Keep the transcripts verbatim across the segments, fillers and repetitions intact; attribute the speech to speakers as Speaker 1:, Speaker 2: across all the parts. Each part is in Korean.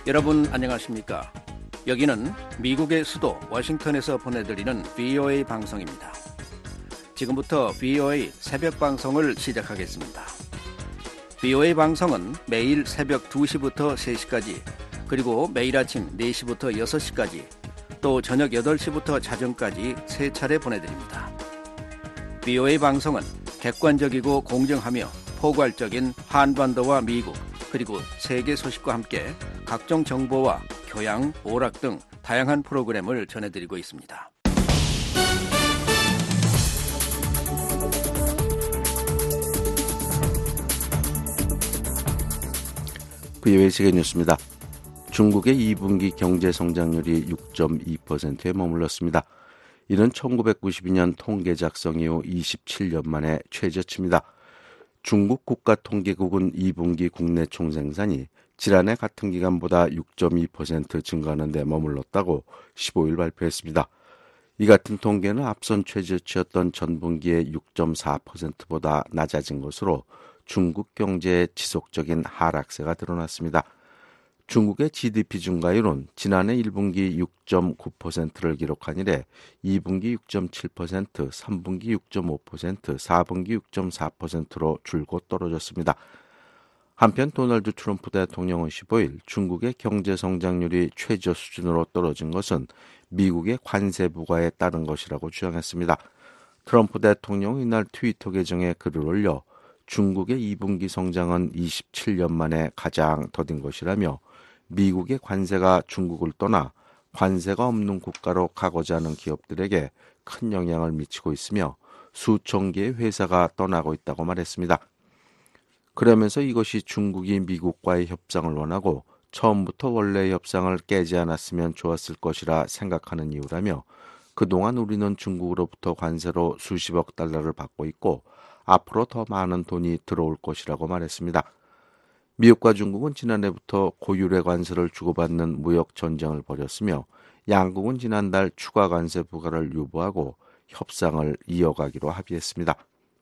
Speaker 1: 여러분 안녕하십니까? 여기는 미국의 수도 워싱턴에서 보내드리는 브이오에이 방송입니다. 지금부터 브이오에이 새벽 방송을 시작하겠습니다. 브이오에이 방송은 매일 새벽 두 시부터 세 시까지, 그리고 매일 아침 네 시부터 여섯 시까지, 또 저녁 여덟 시부터 자정까지 세 차례 보내드립니다. 브이오에이 방송은 객관적이고 공정하며 포괄적인 한반도와 미국, 그리고 세계 소식과 함께 각종 정보와 교양, 오락 등 다양한 프로그램을 전해드리고 있습니다.
Speaker 2: 브이오에이 세계뉴스입니다. 중국의 이 분기 경제 성장률이 육 점 이 퍼센트에 머물렀습니다. 이는 천구백구십이 년 통계 작성 이후 이십칠 년 만에 최저치입니다. 중국 국가통계국은 이 분기 국내 총생산이 지난해 같은 기간보다 육 점 이 퍼센트 증가하는 데 머물렀다고 십오 일 발표했습니다. 이 같은 통계는 앞선 최저치였던 전분기의 육 점 사 퍼센트보다 낮아진 것으로 중국 경제의 지속적인 하락세가 드러났습니다. 중국의 지디피 증가율은 지난해 일 분기 육 점 구 퍼센트를 기록한 이래 이 분기 육 점 칠 퍼센트, 삼 분기 육 점 오 퍼센트, 사 분기 육 점 사 퍼센트로 줄곧 떨어졌습니다. 한편 도널드 트럼프 대통령은 십오 일 중국의 경제 성장률이 최저 수준으로 떨어진 것은 미국의 관세 부과에 따른 것이라고 주장했습니다. 트럼프 대통령은 이날 트위터 계정에 글을 올려 중국의 이 분기 성장은 이십칠 년 만에 가장 더딘 것이라며 미국의 관세가 중국을 떠나 관세가 없는 국가로 가고자 하는 기업들에게 큰 영향을 미치고 있으며 수천 개의 회사가 떠나고 있다고 말했습니다. 그러면서 이것이 중국이 미국과의 협상을 원하고 처음부터 원래의 협상을 깨지 않았으면 좋았을 것이라 생각하는 이유라며 그동안 우리는 중국으로부터 관세로 수십억 달러를 받고 있고 앞으로 더 많은 돈이 들어올 것이라고 말했습니다. 미국과 중국은 지난해부터 고율의 관세를 주고받는 무역 전쟁을 벌였으며 양국은 지난달 추가 관세 부과를 유보하고 협상을 이어가기로 합의했습니다.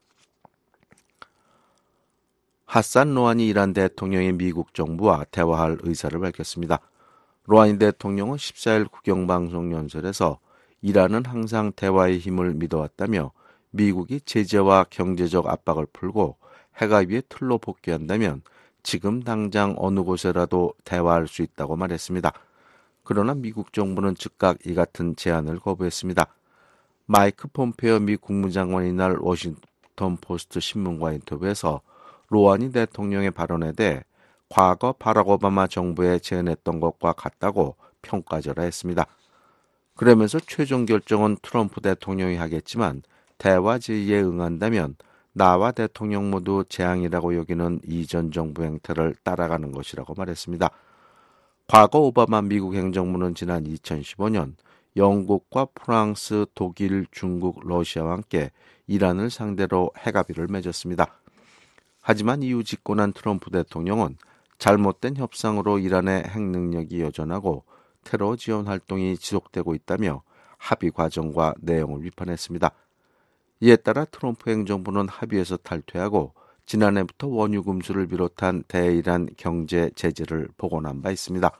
Speaker 2: 하산 로하니 이란 대통령이 미국 정부와 대화할 의사를 밝혔습니다. 로하니 대통령은 십사 일 국영방송 연설에서 이란은 항상 대화의 힘을 믿어왔다며 미국이 제재와 경제적 압박을 풀고 핵합의의 틀로 복귀한다면 지금 당장 어느 곳에라도 대화할 수 있다고 말했습니다. 그러나 미국 정부는 즉각 이 같은 제안을 거부했습니다. 마이크 폼페이오 미 국무장관이 이날 워싱턴 포스트 신문과 인터뷰에서 로하니 대통령의 발언에 대해 과거 바락 오바마 정부에 제안했던 것과 같다고 평가절하 했습니다. 그러면서 최종 결정은 트럼프 대통령이 하겠지만 대화 제의에 응한다면 나와 대통령 모두 재앙이라고 여기는 이전 정부 행태를 따라가는 것이라고 말했습니다. 과거 오바마 미국 행정부는 지난 이천십오 년 영국과 프랑스, 독일, 중국, 러시아와 함께 이란을 상대로 핵합의를 맺었습니다. 하지만 이후 집권한 트럼프 대통령은 잘못된 협상으로 이란의 핵 능력이 여전하고 테러 지원 활동이 지속되고 있다며 합의 과정과 내용을 비판했습니다. 이에 따라 트럼프 행정부는 합의에서 탈퇴하고 지난해부터 원유 금수를 비롯한 대이란 경제 제재를 복원한 바 있습니다.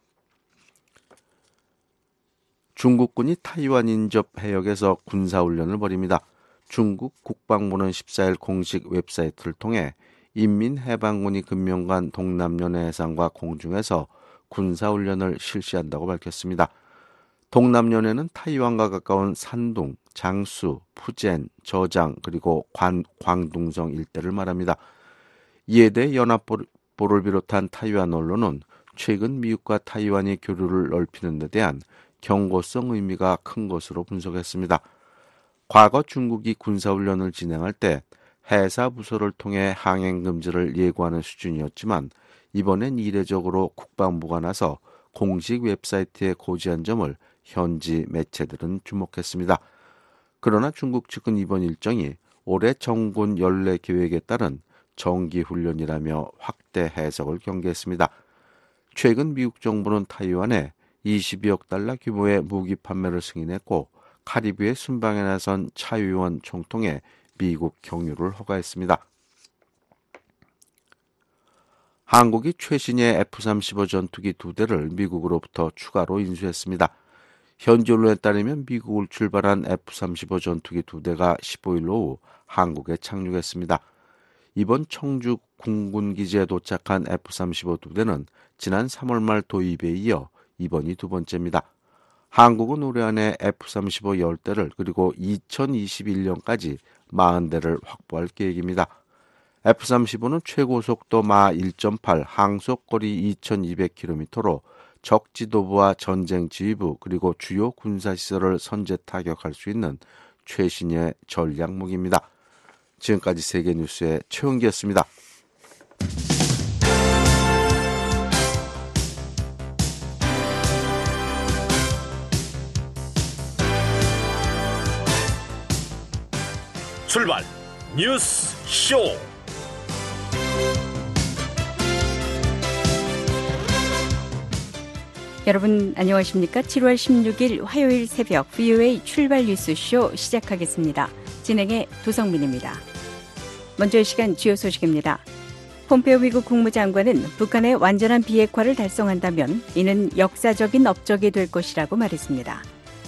Speaker 2: 중국군이 타이완 인접 해역에서 군사훈련을 벌입니다. 중국 국방부는 십사 일 공식 웹사이트를 통해 인민해방군이 금명간 동남연해 해상과 공중에서 군사훈련을 실시한다고 밝혔습니다. 동남연해는 타이완과 가까운 산둥, 장수, 푸젠, 저장, 그리고 관, 광둥성 일대를 말합니다. 이에 대해 연합보를 비롯한 타이완 언론은 최근 미국과 타이완이 교류를 넓히는 데 대한 경고성 의미가 큰 것으로 분석했습니다. 과거 중국이 군사훈련을 진행할 때 해사 부서를 통해 항행 금지를 예고하는 수준이었지만 이번엔 이례적으로 국방부가 나서 공식 웹사이트에 고지한 점을 현지 매체들은 주목했습니다. 그러나 중국 측은 이번 일정이 올해 정군 연례 계획에 따른 정기훈련이라며 확대 해석을 경계했습니다. 최근 미국 정부는 타이완에 이십이억 달러 규모의 무기 판매를 승인했고 카리브해 순방에 나선 차 의원 총통에 미국 경유를 허가했습니다. 한국이 최신의 에프 삼십오 전투기 두 대를 미국으로부터 추가로 인수했습니다. 현지 언론에 따르면 미국을 출발한 에프 삼십오 전투기 두 대가 십오일 오후 한국에 착륙했습니다. 이번 청주 공군기지에 도착한 에프 삼십오 두 대는 지난 삼월 말 도입에 이어 이번이 두 번째입니다. 한국은 올해 안에 에프 삼십오 십 대를 그리고 이천이십일 년까지 사십 대를 확보할 계획입니다. 에프 삼십오는 최고 속도 마 일 점 팔, 항속거리 이천이백 킬로미터로 적 지도부와 전쟁 지휘부 그리고 주요 군사시설을 선제 타격할 수 있는 최신의 전략무기입니다. 지금까지 세계뉴스의 최은기였습니다.
Speaker 3: 출발 뉴스 쇼.
Speaker 4: 여러분 안녕하십니까? 칠월 십육일 화요일 새벽 브이오에이 출발 뉴스쇼 시작하겠습니다. 진행의 도성민입니다. 먼저 이 시간 주요 소식입니다. 폼페오 미국 국무장관은 북한의 완전한 비핵화를 달성한다면 이는 역사적인 업적이 될 것이라고 말했습니다.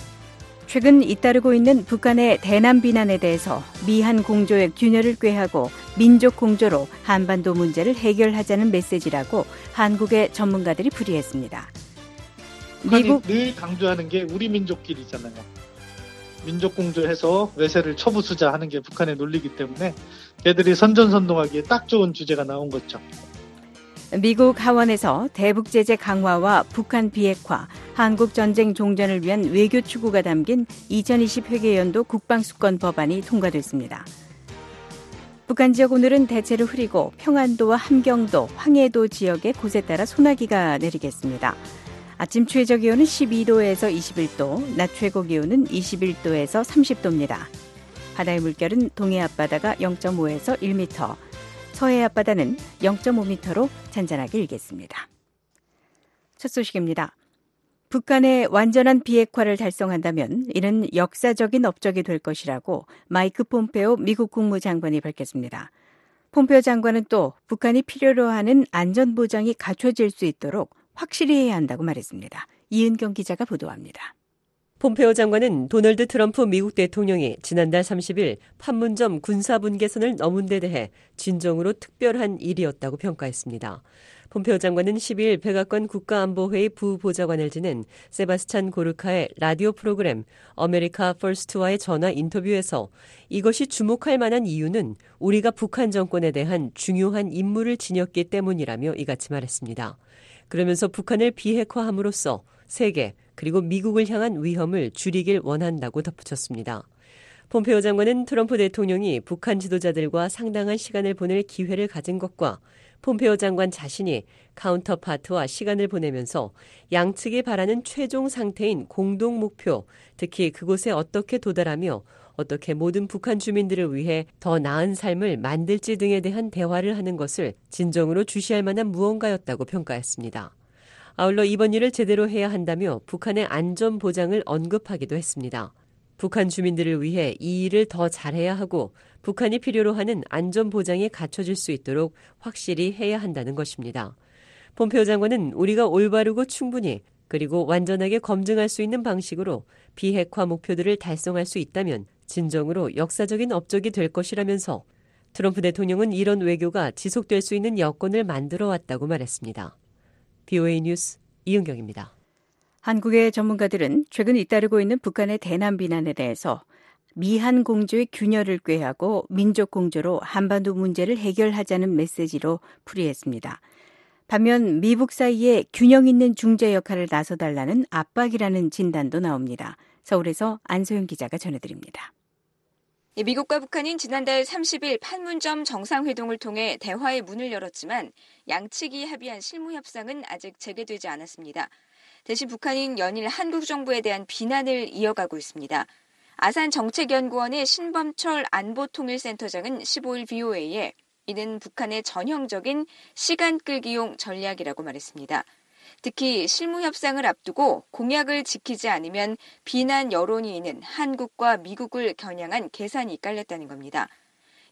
Speaker 4: 최근 잇따르고 있는 북한의 대남 비난에 대해서 미한 공조의 균열을 꾀하고 민족 공조로 한반도 문제를 해결하자는 메시지라고 한국의 전문가들이 풀이했습니다.
Speaker 5: 미국 늘 강조하는 게 우리 민족끼리잖아요. 민족 공조해서 외세를 처부수자 하는 게 북한의 논리이기 때문에 걔들이 선전선동하기에 딱 좋은 주제가 나온 거죠.
Speaker 4: 미국 하원에서 대북 제재 강화와 북한 비핵화, 한국 전쟁 종전을 위한 외교 추구가 담긴 이천이십 회계연도 국방수권 법안이 통과됐습니다. 북한 지역 오늘은 대체로 흐리고 평안도와 함경도, 황해도 지역에 곳에 따라 소나기가 내리겠습니다. 아침 최저 기온은 십이 도에서 이십일 도, 낮 최고 기온은 이십일 도에서 삼십 도입니다. 바다의 물결은 동해 앞바다가 영 점 오에서 일 미터, 서해 앞바다는 영 점 오 미터로 잔잔하게 일겠습니다. 첫 소식입니다. 북한의 완전한 비핵화를 달성한다면 이는 역사적인 업적이 될 것이라고 마이크 폼페오 미국 국무장관이 밝혔습니다. 폼페오 장관은 또 북한이 필요로 하는 안전보장이 갖춰질 수 있도록 확실히 해야 한다고 말했습니다. 이은경 기자가 보도합니다.
Speaker 6: 폼페오 장관은 도널드 트럼프 미국 대통령이 지난달 삼십일 판문점 군사분계선을 넘은 데 대해 진정으로 특별한 일이었다고 평가했습니다. 폼페오 장관은 십이일 백악관 국가안보회의 부보좌관을 지낸 세바스찬 고르카의 라디오 프로그램 아메리카 퍼스트와의 전화 인터뷰에서 이것이 주목할 만한 이유는 우리가 북한 정권에 대한 중요한 임무를 지녔기 때문이라며 이같이 말했습니다. 그러면서 북한을 비핵화함으로써 세계 그리고 미국을 향한 위험을 줄이길 원한다고 덧붙였습니다. 폼페오 장관은 트럼프 대통령이 북한 지도자들과 상당한 시간을 보낼 기회를 가진 것과 폼페오 장관 자신이 카운터파트와 시간을 보내면서 양측이 바라는 최종 상태인 공동 목표, 특히 그곳에 어떻게 도달하며 어떻게 모든 북한 주민들을 위해 더 나은 삶을 만들지 등에 대한 대화를 하는 것을 진정으로 주시할 만한 무언가였다고 평가했습니다. 아울러 이번 일을 제대로 해야 한다며 북한의 안전 보장을 언급하기도 했습니다. 북한 주민들을 위해 이 일을 더 잘해야 하고 북한이 필요로 하는 안전 보장이 갖춰질 수 있도록 확실히 해야 한다는 것입니다. 폼페오 장관은 우리가 올바르고 충분히 그리고 완전하게 검증할 수 있는 방식으로 비핵화 목표들을 달성할 수 있다면 진정으로 역사적인 업적이 될 것이라면서 트럼프 대통령은 이런 외교가 지속될 수 있는 여건을 만들어 왔다고 말했습니다. 브이오에이 뉴스 이은경입니다.
Speaker 4: 한국의 전문가들은 최근 잇따르고 있는 북한의 대남 비난에 대해서 미한 공조의 균열을 꾀하고 민족 공조로 한반도 문제를 해결하자는 메시지로 풀이했습니다. 반면 미북 사이에 균형 있는 중재 역할을 나서달라는 압박이라는 진단도 나옵니다. 서울에서 안소영 기자가 전해드립니다.
Speaker 7: 미국과 북한은 지난달 삼십일 판문점 정상회동을 통해 대화의 문을 열었지만 양측이 합의한 실무 협상은 아직 재개되지 않았습니다. 대신 북한은 연일 한국 정부에 대한 비난을 이어가고 있습니다. 아산 정책연구원의 신범철 안보통일센터장은 십오일 브이오에이에 이는 북한의 전형적인 시간 끌기용 전략이라고 말했습니다. 특히 실무 협상을 앞두고 공약을 지키지 않으면 비난 여론이 있는 한국과 미국을 겨냥한 계산이 깔렸다는 겁니다.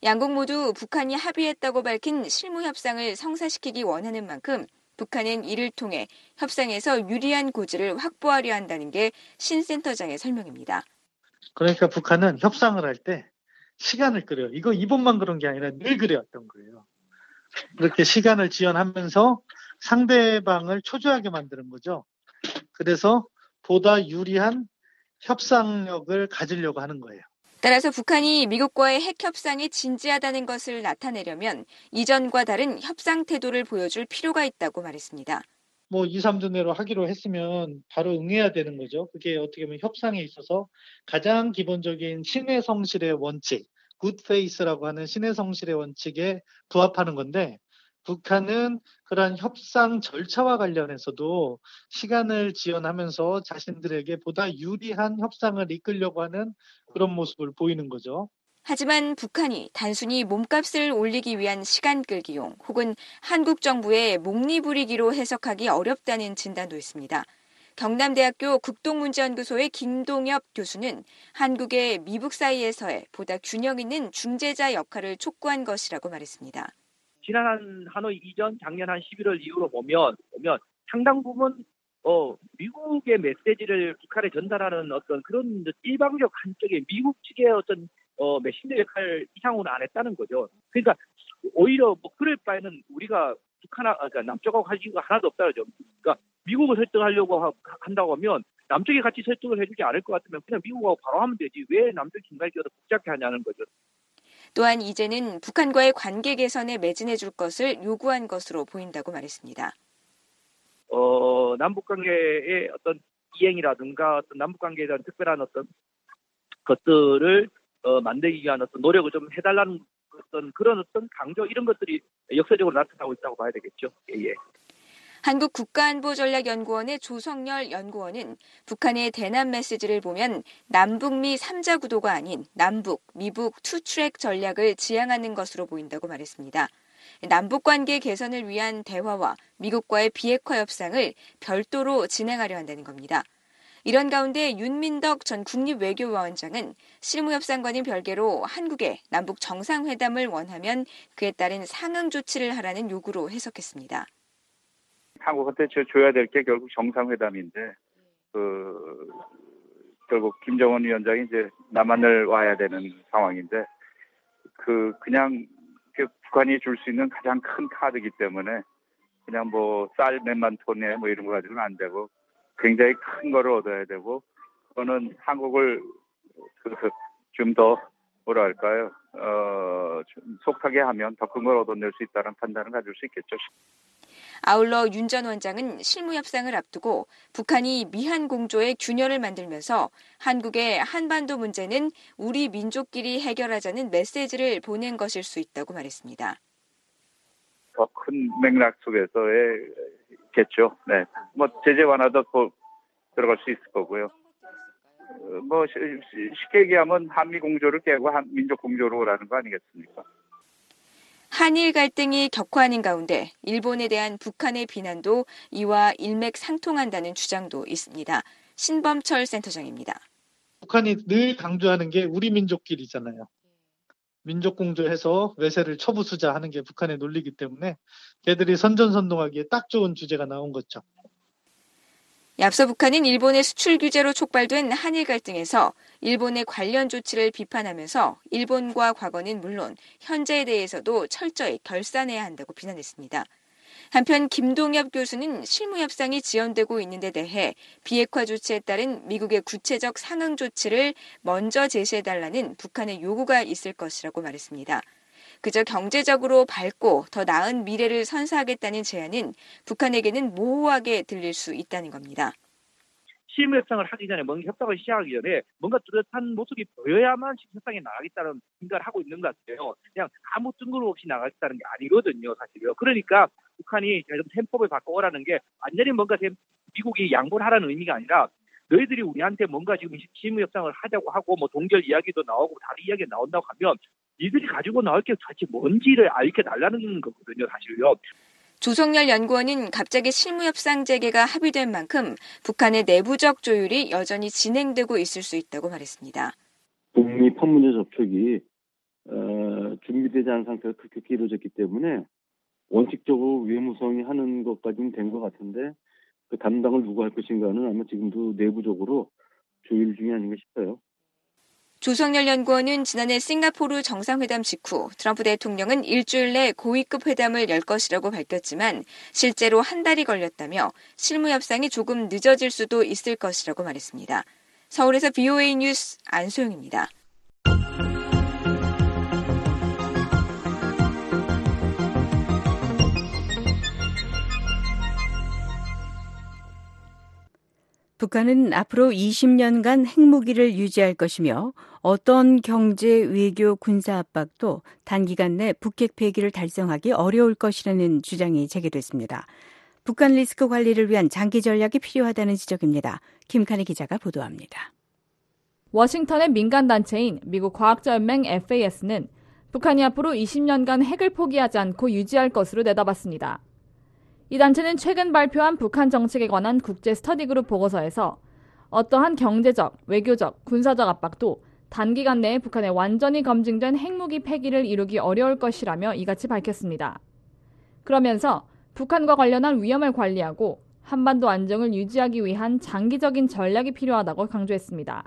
Speaker 7: 양국 모두 북한이 합의했다고 밝힌 실무 협상을 성사시키기 원하는 만큼 북한은 이를 통해 협상에서 유리한 고지를 확보하려 한다는 게 신 센터장의 설명입니다.
Speaker 5: 그러니까 북한은 협상을 할 때 시간을 끌어요. 이거 이번만 그런 게 아니라 늘 그래왔던 거예요. 그렇게 시간을 지연하면서 상대방을 초조하게 만드는 거죠. 그래서 보다 유리한 협상력을 가지려고 하는 거예요.
Speaker 7: 따라서 북한이 미국과의 핵 협상이 진지하다는 것을 나타내려면 이전과 다른 협상 태도를 보여줄 필요가 있다고 말했습니다.
Speaker 5: 뭐 이, 삼 주 내로 하기로 했으면 바로 응해야 되는 거죠. 그게 어떻게 보면 협상에 있어서 가장 기본적인 신의 성실의 원칙, 굿페이스라고 하는 신의 성실의 원칙에 부합하는 건데 북한은 그러한 협상 절차와 관련해서도 시간을 지연하면서 자신들에게 보다 유리한 협상을 이끌려고 하는 그런 모습을 보이는 거죠.
Speaker 7: 하지만 북한이 단순히 몸값을 올리기 위한 시간 끌기용 혹은 한국 정부의 목리부리기로 해석하기 어렵다는 진단도 있습니다. 경남대학교 국동문제연구소의 김동엽 교수는 한국의 미북 사이에서의 보다 균형 있는 중재자 역할을 촉구한 것이라고 말했습니다.
Speaker 8: 지난 하노이 이전 작년 한 십일월 이후로 보면 보면 상당 부분 어, 미국의 메시지를 북한에 전달하는 어떤 그런 일방적 한쪽의 미국 측의 어떤 어, 메신저 역할 이상으로는 안 했다는 거죠. 그러니까 오히려 뭐 그럴 바에는 우리가 북한, 그러니까 남쪽하고 할 이유가 하나도 없다 그러죠. 그러니까 미국을 설득하려고 하, 한다고 하면 남쪽이 같이 설득을 해주지 않을 것 같으면 그냥 미국하고 바로 하면 되지. 왜 남쪽 중간에 끼어서 복잡해 하냐는 거죠.
Speaker 7: 또한 이제는 북한과의 관계 개선에 매진해 줄 것을 요구한 것으로 보인다고 말했습니다.
Speaker 8: 어, 남북관계의 어떤 이행이라든가 어떤 남북관계에 대한 특별한 어떤 것들을 어, 만들기 위한 어떤 노력을 좀 해달라는 어떤 그런 어떤 강조 이런 것들이 역사적으로 나타나고 있다고 봐야 되겠죠. 예, 예.
Speaker 7: 한국 국가안보전략연구원의 조성열 연구원은 북한의 대남 메시지를 보면 남북미 삼 자 구도가 아닌 남북, 미북 투트랙 전략을 지향하는 것으로 보인다고 말했습니다. 남북관계 개선을 위한 대화와 미국과의 비핵화 협상을 별도로 진행하려 한다는 겁니다. 이런 가운데 윤민덕 전 국립외교위원장은 실무협상과는 별개로 한국에 남북 정상회담을 원하면 그에 따른 상응 조치를 하라는 요구로 해석했습니다.
Speaker 9: 한국한테 줘야 될 게 결국 정상회담인데 그 결국 김정은 위원장이 이제 남한을 와야 되는 상황인데 그 그냥 그 북한이 줄 수 있는 가장 큰 카드이기 때문에 그냥 뭐 쌀 몇만 톤에 뭐 이런 거 가지고는 안 되고 굉장히 큰 거를 얻어야 되고 그거는 한국을 그 좀 더 뭐라 할까요? 어, 좀 속하게 하면 더 큰 걸 얻어낼 수 있다는 판단을 가질 수 있겠죠.
Speaker 7: 아울러 윤 전 원장은 실무협상을 앞두고 북한이 미한 공조의 균열을 만들면서 한국의 한반도 문제는 우리 민족끼리 해결하자는 메시지를 보낸 것일 수 있다고 말했습니다.
Speaker 9: 더 큰 맥락 속에서의 겠죠. 네, 뭐 제재 완화도 들어갈 수 있을 거고요. 뭐 쉽게 얘기하면 한미 공조를 깨고 한 민족 공조로 오라는 거 아니겠습니까?
Speaker 7: 한일 갈등이 격화하는 가운데 일본에 대한 북한의 비난도 이와 일맥상통한다는 주장도 있습니다. 신범철 센터장입니다.
Speaker 5: 북한이 늘 강조하는 게 우리 민족끼리잖아요. 민족 공조해서 외세를 쳐부수자 하는 게 북한의 논리이기 때문에 걔들이 선전선동하기에 딱 좋은 주제가 나온 거죠.
Speaker 7: 앞서 북한은 일본의 수출 규제로 촉발된 한일 갈등에서 일본의 관련 조치를 비판하면서 일본과 과거는 물론 현재에 대해서도 철저히 결산해야 한다고 비난했습니다. 한편 김동엽 교수는 실무협상이 지연되고 있는 데 대해 비핵화 조치에 따른 미국의 구체적 상응 조치를 먼저 제시해달라는 북한의 요구가 있을 것이라고 말했습니다. 그저 경제적으로 밝고 더 나은 미래를 선사하겠다는 제안은 북한에게는 모호하게 들릴 수 있다는 겁니다.
Speaker 8: 실무협상을 하기 전에 뭔가 협상을 시작하기 전에 뭔가 뚜렷한 모습이 보여야만 협상에 나가겠다는 생각을 하고 있는 것 같아요. 그냥 아무 뜬구름 없이 나가겠다는 게 아니거든요, 사실요. 그러니까 북한이 좀 템포를 바꿔오라는 게 완전히 뭔가 미국이 양보를 하라는 의미가 아니라 너희들이 우리한테 뭔가 지금 실무협상을 하자고 하고 뭐 동결 이야기도 나오고 다른 이야기가 나온다고 하면 니들이 가지고 나올 게 도대체 뭔지를 알게 달라는 거거든요, 사실요.
Speaker 7: 조성열 연구원은 갑자기 실무협상 재개가 합의된 만큼 북한의 내부적 조율이 여전히 진행되고 있을 수 있다고 말했습니다.
Speaker 10: 북미 판문점 접촉이 어, 준비되지 않은 상태가 그렇게 길어졌기 때문에 원칙적으로 외무성이 하는 것까지는 된 것 같은데 그 담당을 누구 할 것인가는 아마 지금도 내부적으로 조율 중이 아닌가 싶어요.
Speaker 7: 조성열 연구원은 지난해 싱가포르 정상회담 직후 트럼프 대통령은 일주일 내 고위급 회담을 열 것이라고 밝혔지만 실제로 한 달이 걸렸다며 실무 협상이 조금 늦어질 수도 있을 것이라고 말했습니다. 서울에서 브이오에이 뉴스 안소영입니다.
Speaker 4: 북한은 앞으로 이십 년간 핵무기를 유지할 것이며 어떤 경제, 외교, 군사 압박도 단기간 내 북핵 폐기를 달성하기 어려울 것이라는 주장이 제기됐습니다. 북한 리스크 관리를 위한 장기 전략이 필요하다는 지적입니다. 김칸희 기자가 보도합니다.
Speaker 11: 워싱턴의 민간단체인 미국 과학자연맹 에프에이에스는 북한이 앞으로 이십 년간 핵을 포기하지 않고 유지할 것으로 내다봤습니다. 이 단체는 최근 발표한 북한 정책에 관한 국제 스터디 그룹 보고서에서 어떠한 경제적, 외교적, 군사적 압박도 단기간 내에 북한의 완전히 검증된 핵무기 폐기를 이루기 어려울 것이라며 이같이 밝혔습니다. 그러면서 북한과 관련한 위험을 관리하고 한반도 안정을 유지하기 위한 장기적인 전략이 필요하다고 강조했습니다.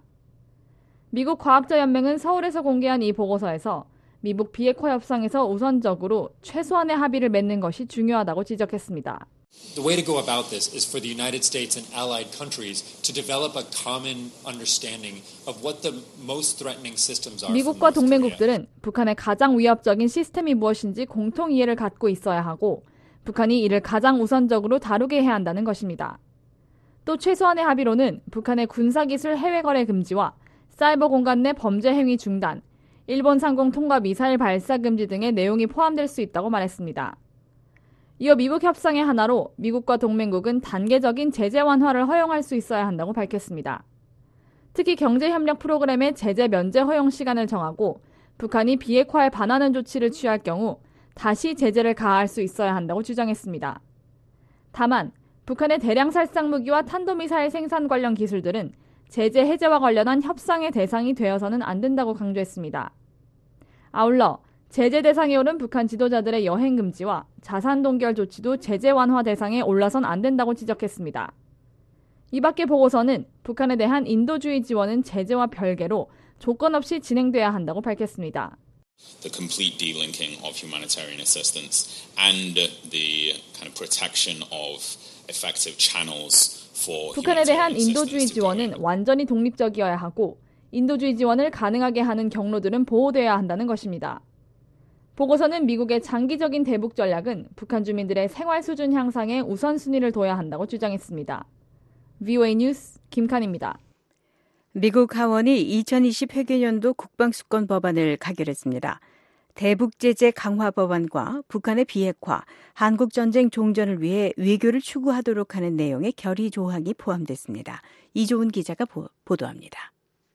Speaker 11: 미국 과학자연맹은 서울에서 공개한 이 보고서에서 미북 비핵화 협상에서 우선적으로 최소한의 합의를 맺는 것이 중요하다고 지적했습니다.
Speaker 12: The way to go about this is for the United States and allied countries to develop a common understanding of what the most threatening systems are.
Speaker 11: 미국과 동맹국들은 북한의 가장 위협적인 시스템이 무엇인지 공통 이해를 갖고 있어야 하고 북한이 이를 가장 우선적으로 다루게 해야 한다는 것입니다. 또 최소한의 합의로는 북한의 군사기술 해외 거래 금지와 사이버 공간 내 범죄 행위 중단, 일본 상공 통과 미사일 발사 금지 등의 내용이 포함될 수 있다고 말했습니다. 이어 미북 협상의 하나로 미국과 동맹국은 단계적인 제재 완화를 허용할 수 있어야 한다고 밝혔습니다. 특히 경제협력 프로그램의 제재 면제 허용 시간을 정하고 북한이 비핵화에 반하는 조치를 취할 경우 다시 제재를 가할 수 있어야 한다고 주장했습니다. 다만 북한의 대량 살상 무기와 탄도미사일 생산 관련 기술들은 제재 해제와 관련한 협상의 대상이 되어서는 안 된다고 강조했습니다. 아울러 제재 대상에 오른 북한 지도자들의 여행 금지와 자산 동결 조치도 제재 완화 대상에 올라선 안 된다고 지적했습니다. 이 밖에 보고서는 북한에 대한 인도주의 지원은 제재와 별개로 조건 없이 진행돼야 한다고 밝혔습니다.
Speaker 13: The complete delinking of humanitarian assistance and the kind of protection of effective channels for
Speaker 11: 북한에 대한 인도주의 지원은 완전히 독립적이어야 하고 인도주의 지원을 가능하게 하는 경로들은 보호돼야 한다는 것입니다. 보고서는 미국의 장기적인 대북 전략은 북한 주민들의 생활 수준 향상에 우선순위를 둬야 한다고 주장했습니다. 브이오에이 뉴스 김칸입니다.
Speaker 4: 미국 하원이 이천이십 회계연도 국방수권 법안을 가결했습니다. 대북제재 강화 법안과 북한의 비핵화, 한국전쟁 종전을 위해 외교를 추구하도록 하는 내용의 결의 조항이 포함됐습니다. 이조은 기자가 보, 보도합니다.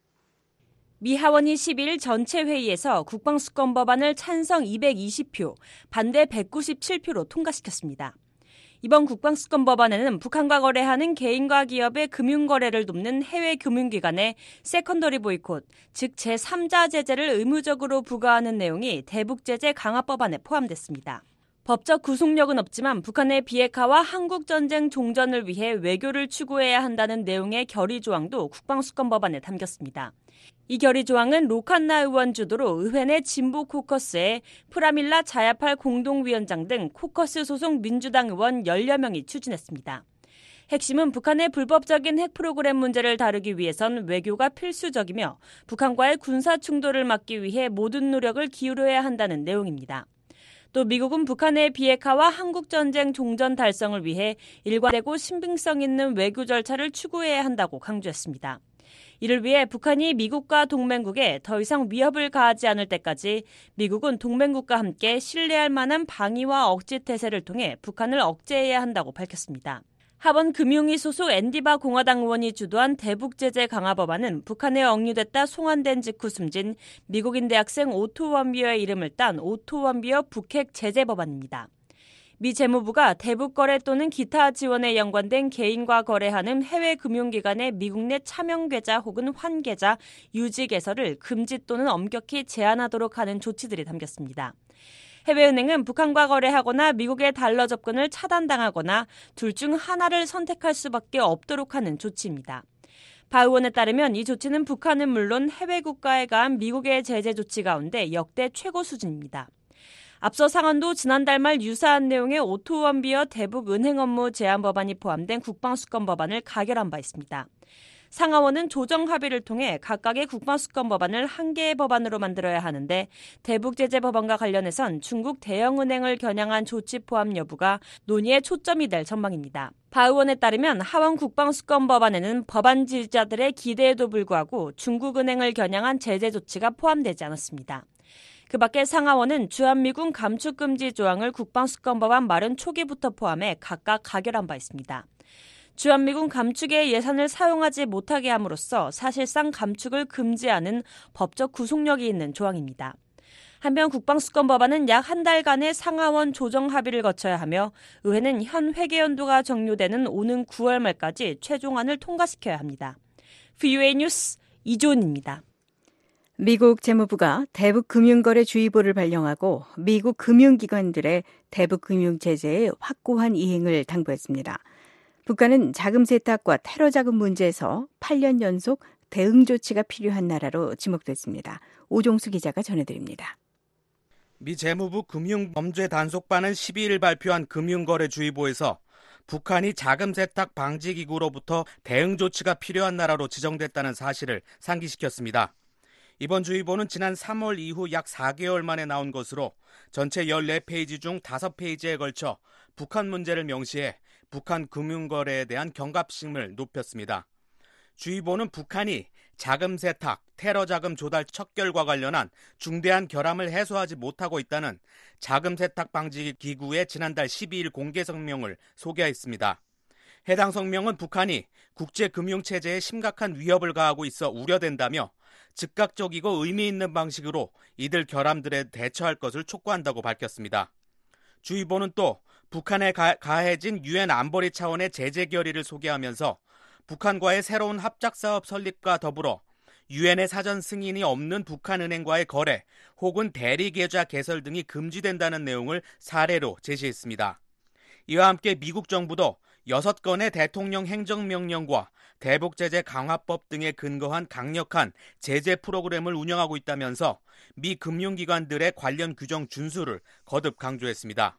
Speaker 14: 미 하원이 십일 전체 회의에서 국방수권 법안을 찬성 이백이십 표, 반대 백구십칠 표로 통과시켰습니다. 이번 국방수권 법안에는 북한과 거래하는 개인과 기업의 금융거래를 돕는 해외 금융기관의 세컨더리 보이콧, 즉 제삼자 제재를 의무적으로 부과하는 내용이 대북제재 강화 법안에 포함됐습니다. 법적 구속력은 없지만 북한의 비핵화와 한국전쟁 종전을 위해 외교를 추구해야 한다는 내용의 결의 조항도 국방수권 법안에 담겼습니다. 이 결의 조항은 로칸나 의원 주도로 의회 내 진보 코커스에 프라밀라 자야팔 공동위원장 등 코커스 소속 민주당 의원 열여 명이 추진했습니다. 핵심은 북한의 불법적인 핵 프로그램 문제를 다루기 위해선 외교가 필수적이며 북한과의 군사 충돌을 막기 위해 모든 노력을 기울여야 한다는 내용입니다. 또 미국은 북한의 비핵화와 한국전쟁 종전 달성을 위해 일관되고 신빙성 있는 외교 절차를 추구해야 한다고 강조했습니다. 이를 위해 북한이 미국과 동맹국에 더 이상 위협을 가하지 않을 때까지 미국은 동맹국과 함께 신뢰할 만한 방위와 억지 태세를 통해 북한을 억제해야 한다고 밝혔습니다. 하원 금융위 소속 앤디바 공화당 의원이 주도한 대북제재 강화 법안은 북한에 억류됐다 송환된 직후 숨진 미국인 대학생 오토 원비어의 이름을 딴 오토 원비어 북핵 제재 법안입니다. 미 재무부가 대북 거래 또는 기타 지원에 연관된 개인과 거래하는 해외 금융기관의 미국 내 차명 계좌 혹은 환계좌 유지 개설을 금지 또는 엄격히 제한하도록 하는 조치들이 담겼습니다. 해외은행은 북한과 거래하거나 미국의 달러 접근을 차단당하거나 둘 중 하나를 선택할 수밖에 없도록 하는 조치입니다. 바 의원에 따르면 이 조치는 북한은 물론 해외 국가에 가한 미국의 제재 조치 가운데 역대 최고 수준입니다. 앞서 상원도 지난달 말 유사한 내용의 오토원비어 대북 은행 업무 제한 법안이 포함된 국방수권 법안을 가결한 바 있습니다. 상하원은 조정 합의를 통해 각각의 국방수권 법안을 한 개의 법안으로 만들어야 하는데 대북 제재 법안과 관련해선 중국 대형은행을 겨냥한 조치 포함 여부가 논의의 초점이 될 전망입니다. 바 의원에 따르면 하원 국방수권 법안에는 법안 지지자들의 기대에도 불구하고 중국은행을 겨냥한 제재 조치가 포함되지 않았습니다. 그 밖에 상하원은 주한미군 감축금지 조항을 국방수권 법안 마련 초기부터 포함해 각각 가결한 바 있습니다. 주한미군 감축의 예산을 사용하지 못하게 함으로써 사실상 감축을 금지하는 법적 구속력이 있는 조항입니다. 한편 국방수권 법안은 약 한 달간의 상하원 조정 합의를 거쳐야 하며 의회는 현 회계연도가 종료되는 오는 구월 말까지 최종안을 통과시켜야 합니다. 브이오에이 뉴스 이조은입니다.
Speaker 4: 미국 재무부가 대북금융거래주의보를 발령하고 미국 금융기관들의 대북금융 제재의 확고한 이행을 당부했습니다. 북한은 자금 세탁과 테러 자금 문제에서 팔 년 연속 대응 조치가 필요한 나라로 지목됐습니다. 오종수 기자가 전해드립니다.
Speaker 15: 미 재무부 금융범죄단속반은 십이 일 발표한 금융거래주의보에서 북한이 자금 세탁 방지 기구로부터 대응 조치가 필요한 나라로 지정됐다는 사실을 상기시켰습니다. 이번 주의보는 지난 삼월 이후 약 사 개월 만에 나온 것으로 전체 열네 페이지 중 다섯 페이지에 걸쳐 북한 문제를 명시해 북한 금융거래에 대한 경각심을 높였습니다. 주의보는 북한이 자금 세탁, 테러 자금 조달 척결과 관련한 중대한 결함을 해소하지 못하고 있다는 자금 세탁 방지 기구의 지난달 십이 일 공개 성명을 소개했습니다. 해당 성명은 북한이 국제금융체제에 심각한 위협을 가하고 있어 우려된다며 즉각적이고 의미 있는 방식으로 이들 결함들에 대처할 것을 촉구한다고 밝혔습니다. 주의보는 또 북한에 가, 가해진 유엔 안보리 차원의 제재 결의를 소개하면서 북한과의 새로운 합작사업 설립과 더불어 유엔의 사전 승인이 없는 북한은행과의 거래 혹은 대리계좌 개설 등이 금지된다는 내용을 사례로 제시했습니다. 이와 함께 미국 정부도 여섯 건의 대통령 행정명령과 대북제재 강화법 등에 근거한 강력한 제재 프로그램을 운영하고 있다면서 미 금융기관들의 관련 규정 준수를 거듭 강조했습니다.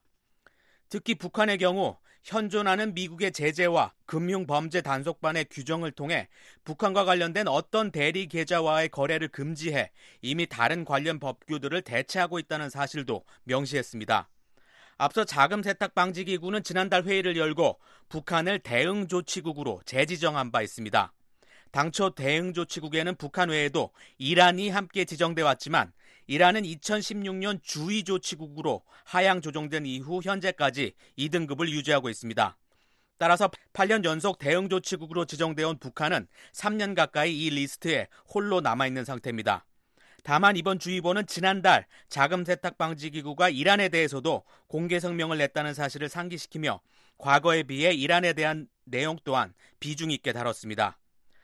Speaker 15: 특히 북한의 경우 현존하는 미국의 제재와 금융범죄 단속반의 규정을 통해 북한과 관련된 어떤 대리 계좌와의 거래를 금지해 이미 다른 관련 법규들을 대체하고 있다는 사실도 명시했습니다. 앞서 자금 세탁 방지 기구는 지난달 회의를 열고 북한을 대응 조치국으로 재지정한 바 있습니다. 당초 대응 조치국에는 북한 외에도 이란이 함께 지정돼 왔지만 이란은 이천십육 년 주의 조치국으로 하향 조정된 이후 현재까지 이 등급을 유지하고 있습니다. 따라서 팔 년 연속 대응 조치국으로 지정되어 온 북한은 삼 년 가까이 이 리스트에 홀로 남아있는 상태입니다. 다만 이번 주의보는 지난달 자금 세탁 방지 기구가 이란에 대해서도 공개 성명을 냈다는 사실을 상기시키며 과거에 비해 이란에 대한 내용 또한 비중 있게 다뤘습니다.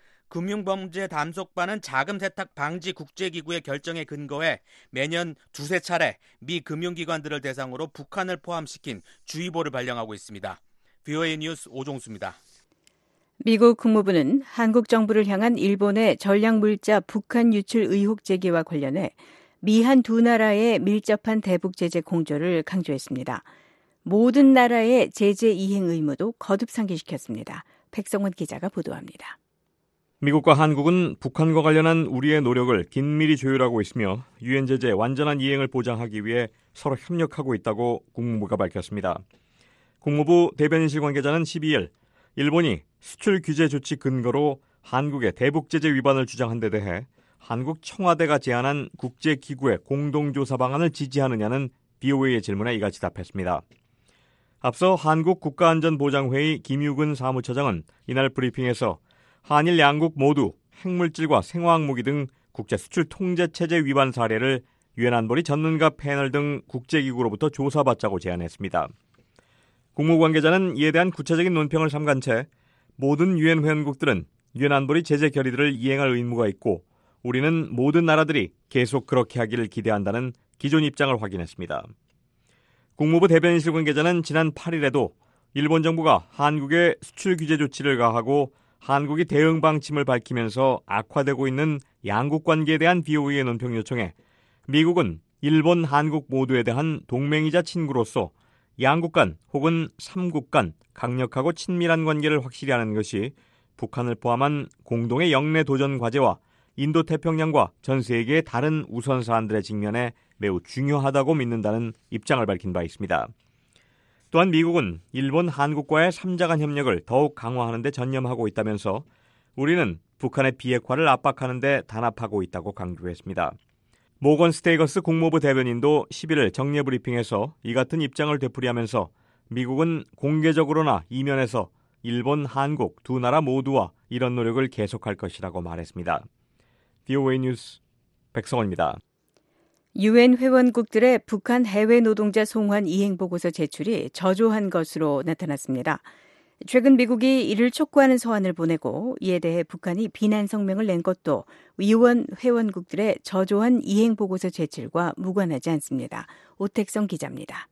Speaker 15: 금융범죄 단속반은 자금 세탁 방지 국제기구의 결정에 근거해 매년 두세 차례 미 금융기관들을 대상으로 북한을 포함시킨 주의보를 발령하고 있습니다. 브이오에이 뉴스 오종수입니다.
Speaker 4: 미국 국무부는 한국 정부를 향한 일본의 전략물자 북한 유출 의혹 제기와 관련해 미한 두 나라의 밀접한 대북 제재 공조를 강조했습니다. 모든 나라의 제재 이행 의무도 거듭 상기시켰습니다. 백성원 기자가 보도합니다.
Speaker 16: 미국과 한국은 북한과 관련한 우리의 노력을 긴밀히 조율하고 있으며 유엔 제재 완전한 이행을 보장하기 위해 서로 협력하고 있다고 국무부가 밝혔습니다. 국무부 대변인실 관계자는 십이 일 일본이 수출 규제 조치 근거로 한국의 대북 제재 위반을 주장한 데 대해 한국 청와대가 제안한 국제기구의 공동조사 방안을 지지하느냐는 브이오에이의 질문에 이같이 답했습니다. 앞서 한국 국가안전보장회의 김유근 사무처장은 이날 브리핑에서 한일 양국 모두 핵물질과 생화학무기 등 국제 수출 통제 체제 위반 사례를 유엔 안보리 전문가 패널 등 국제기구로부터 조사받자고 제안했습니다. 국무부 관계자는 이에 대한 구체적인 논평을 삼간 채 모든 유엔 회원국들은 유엔 안보리 제재 결의들을 이행할 의무가 있고 우리는 모든 나라들이 계속 그렇게 하기를 기대한다는 기존 입장을 확인했습니다. 국무부 대변인실 관계자는 지난 팔 일에도 일본 정부가 한국에 수출 규제 조치를 가하고 한국이 대응 방침을 밝히면서 악화되고 있는 양국 관계에 대한 비오이의 논평 요청에 미국은 일본, 한국 모두에 대한 동맹이자 친구로서 양국 간 혹은 삼국 간 강력하고 친밀한 관계를 확실히 하는 것이 북한을 포함한 공동의 영내 도전 과제와 인도태평양과 전 세계의 다른 우선 사안들의 직면에 매우 중요하다고 믿는다는 입장을 밝힌 바 있습니다. 또한 미국은 일본, 한국과의 삼자 간 협력을 더욱 강화하는 데 전념하고 있다면서 우리는 북한의 비핵화를 압박하는 데 단합하고 있다고 강조했습니다. 모건 스테이거스 국무부 대변인도 십일 일 정례 브리핑에서 이 같은 입장을 되풀이하면서 미국은 공개적으로나 이면에서 일본, 한국 두 나라 모두와 이런 노력을 계속할 것이라고 말했습니다. 비오에이 뉴스 백성원입니다.
Speaker 4: 유엔 회원국들의 북한 해외 노동자 송환 이행 보고서 제출이 저조한 것으로 나타났습니다. 최근 미국이 이를 촉구하는 서한을 보내고 이에 대해 북한이 비난 성명을 낸 것도 유엔 회원국들의 저조한 이행 보고서 제출과 무관하지 않습니다. 오택성 기자입니다.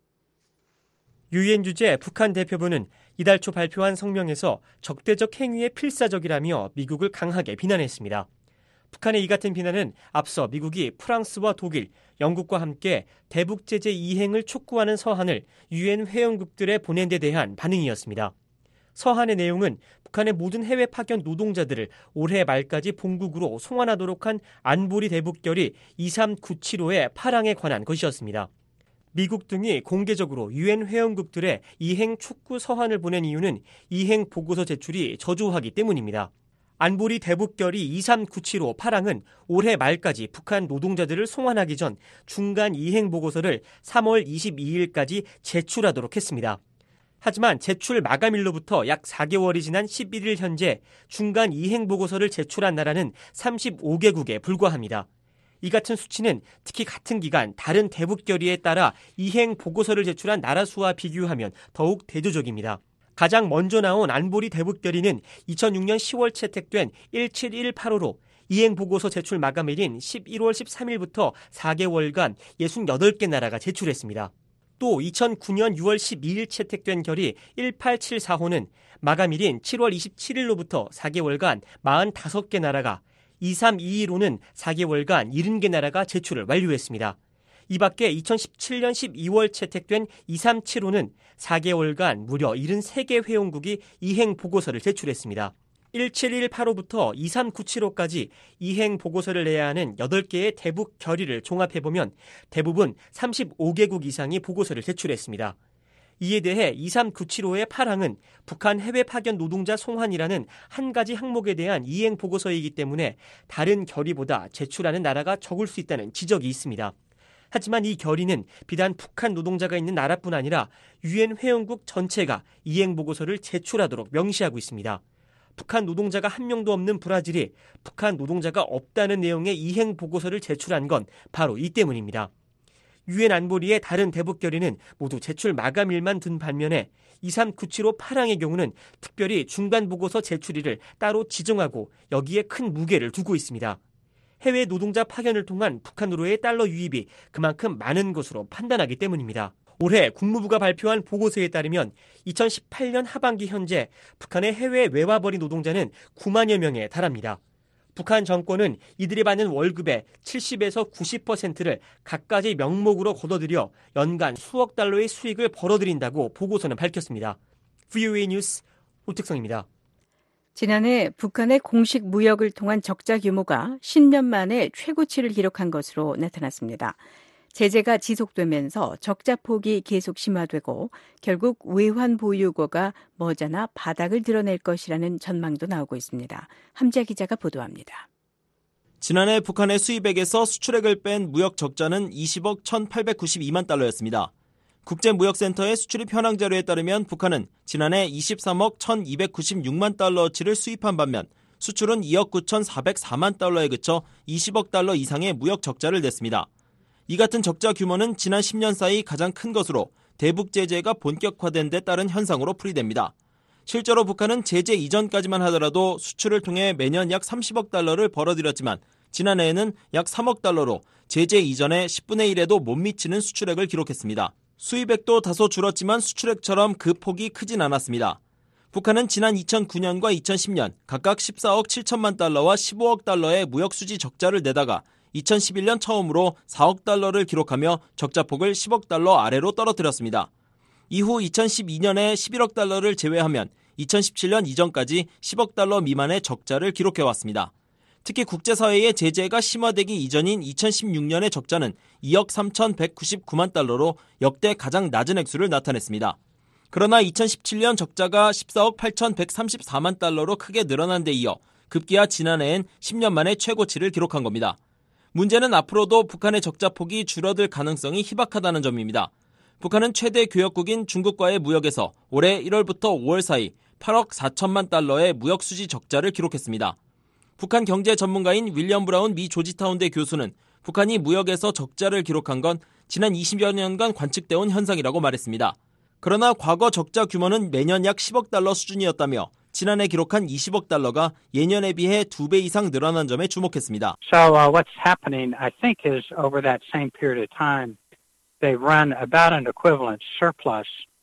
Speaker 17: 유엔 주재 북한 대표부는 이달 초 발표한 성명에서 적대적 행위에 필사적이라며 미국을 강하게 비난했습니다. 북한의 이 같은 비난은 앞서 미국이 프랑스와 독일, 영국과 함께 대북 제재 이행을 촉구하는 서한을 유엔 회원국들에 보낸 데 대한 반응이었습니다. 서한의 내용은 북한의 모든 해외 파견 노동자들을 올해 말까지 본국으로 송환하도록 한 안보리 대북결의 이삼구칠오의 파랑에 관한 것이었습니다. 미국 등이 공개적으로 유엔 회원국들의 이행 촉구 서한을 보낸 이유는 이행 보고서 제출이 저조하기 때문입니다. 안보리 대북결의 이삼구칠오 파랑은 올해 말까지 북한 노동자들을 송환하기 전 중간 이행 보고서를 삼월 이십이일까지 제출하도록 했습니다. 하지만 제출 마감일로부터 약 사 개월이 지난 십일 일 현재 중간 이행 보고서를 제출한 나라는 삼십오 개국에 불과합니다. 이 같은 수치는 특히 같은 기간 다른 대북결의에 따라 이행 보고서를 제출한 나라 수와 비교하면 더욱 대조적입니다. 가장 먼저 나온 안보리 대북결의는 이천육년 시월 채택된 일칠일팔호로 이행 보고서 제출 마감일인 십일월 십삼일부터 사 개월간 육십팔 개 나라가 제출했습니다. 또 이천구년 유월 십이일 채택된 결의 일팔칠사호는 마감일인 칠월 이십칠일로부터 사 개월간 사십오 개 나라가, 이삼이일호는 사 개월간 칠십 개 나라가 제출을 완료했습니다. 이 밖에 이천십칠년 십이월 채택된 이삼칠호는 사 개월간 무려 칠십삼 개 회원국이 이행 보고서를 제출했습니다. 일칠일팔호부터 이삼구칠호까지 이행 보고서를 내야 하는 여덟 개의 대북 결의를 종합해보면 대부분 삼십오 개국 이상이 보고서를 제출했습니다. 이에 대해 이삼구칠호의 파랑은 북한 해외 파견 노동자 송환이라는 한 가지 항목에 대한 이행 보고서이기 때문에 다른 결의보다 제출하는 나라가 적을 수 있다는 지적이 있습니다. 하지만 이 결의는 비단 북한 노동자가 있는 나라뿐 아니라 유엔 회원국 전체가 이행 보고서를 제출하도록 명시하고 있습니다. 북한 노동자가 한 명도 없는 브라질이 북한 노동자가 없다는 내용의 이행 보고서를 제출한 건 바로 이 때문입니다. 유엔 안보리의 다른 대북 결의는 모두 제출 마감일만 둔 반면에 이삼구칠호 파랑의 경우는 특별히 중간 보고서 제출일을 따로 지정하고 여기에 큰 무게를 두고 있습니다. 해외 노동자 파견을 통한 북한으로의 달러 유입이 그만큼 많은 것으로 판단하기 때문입니다. 올해 국무부가 발표한 보고서에 따르면 이천십팔년 하반기 현재 북한의 해외 외화벌이 노동자는 구만여 명에 달합니다. 북한 정권은 이들이 받는 월급의 칠십에서 구십 퍼센트를 갖가지 명목으로 걷어들여 연간 수억 달러의 수익을 벌어들인다고 보고서는 밝혔습니다. 브이오에이 뉴스 오택성입니다.
Speaker 4: 지난해 북한의 공식 무역을 통한 적자 규모가 십 년 만에 최고치를 기록한 것으로 나타났습니다. 제재가 지속되면서 적자 폭이 계속 심화되고 결국 외환 보유고가 머지않아 바닥을 드러낼 것이라는 전망도 나오고 있습니다. 함자 기자가 보도합니다.
Speaker 18: 지난해 북한의 수입액에서 수출액을 뺀 무역 적자는 이십억 천팔백구십이만 달러였습니다. 국제무역센터의 수출입 현황 자료에 따르면 북한은 지난해 이십삼억 천이백구십육만 달러어치를 수입한 반면 수출은 이억 구천사백사만 달러에 그쳐 이십억 달러 이상의 무역 적자를 냈습니다. 이 같은 적자 규모는 지난 십 년 사이 가장 큰 것으로 대북 제재가 본격화된 데 따른 현상으로 풀이됩니다. 실제로 북한은 제재 이전까지만 하더라도 수출을 통해 매년 약 삼십억 달러를 벌어들였지만 지난해에는 약 삼억 달러로 제재 이전의 십분의 일에도 못 미치는 수출액을 기록했습니다. 수입액도 다소 줄었지만 수출액처럼 그 폭이 크진 않았습니다. 북한은 지난 이천구년과 이천십년 각각 십사억 칠천만 달러와 십오억 달러의 무역수지 적자를 내다가 이천십일년 처음으로 사억 달러를 기록하며 적자폭을 십억 달러 아래로 떨어뜨렸습니다. 이후 이천십이년에 십일억 달러를 제외하면 이천십칠년 이전까지 십억 달러 미만의 적자를 기록해왔습니다. 특히 국제사회의 제재가 심화되기 이전인 이천십육년의 적자는 이억 삼천백구십구만 달러로 역대 가장 낮은 액수를 나타냈습니다. 그러나 이천십칠년 적자가 십사억 팔천백삼십사만 달러로 크게 늘어난 데 이어 급기야 지난해엔 십년 만에 최고치를 기록한 겁니다. 문제는 앞으로도 북한의 적자폭이 줄어들 가능성이 희박하다는 점입니다. 북한은 최대 교역국인 중국과의 무역에서 올해 일월부터 오월 사이 팔억 사천만 달러의 무역수지 적자를 기록했습니다. 북한 경제 전문가인 윌리엄 브라운 미 조지타운대 교수는 북한이 무역에서 적자를 기록한 건 지난 이십여 년간 관측돼온 현상이라고 말했습니다. 그러나 과거 적자 규모는 매년 약 십억 달러 수준이었다며 지난해 기록한 이십억 달러가 예년에 비해 두 배 이상 늘어난 점에 주목했습니다.
Speaker 19: So uh, what's happening, I think, is over that same period of time, they run about an equivalent surplus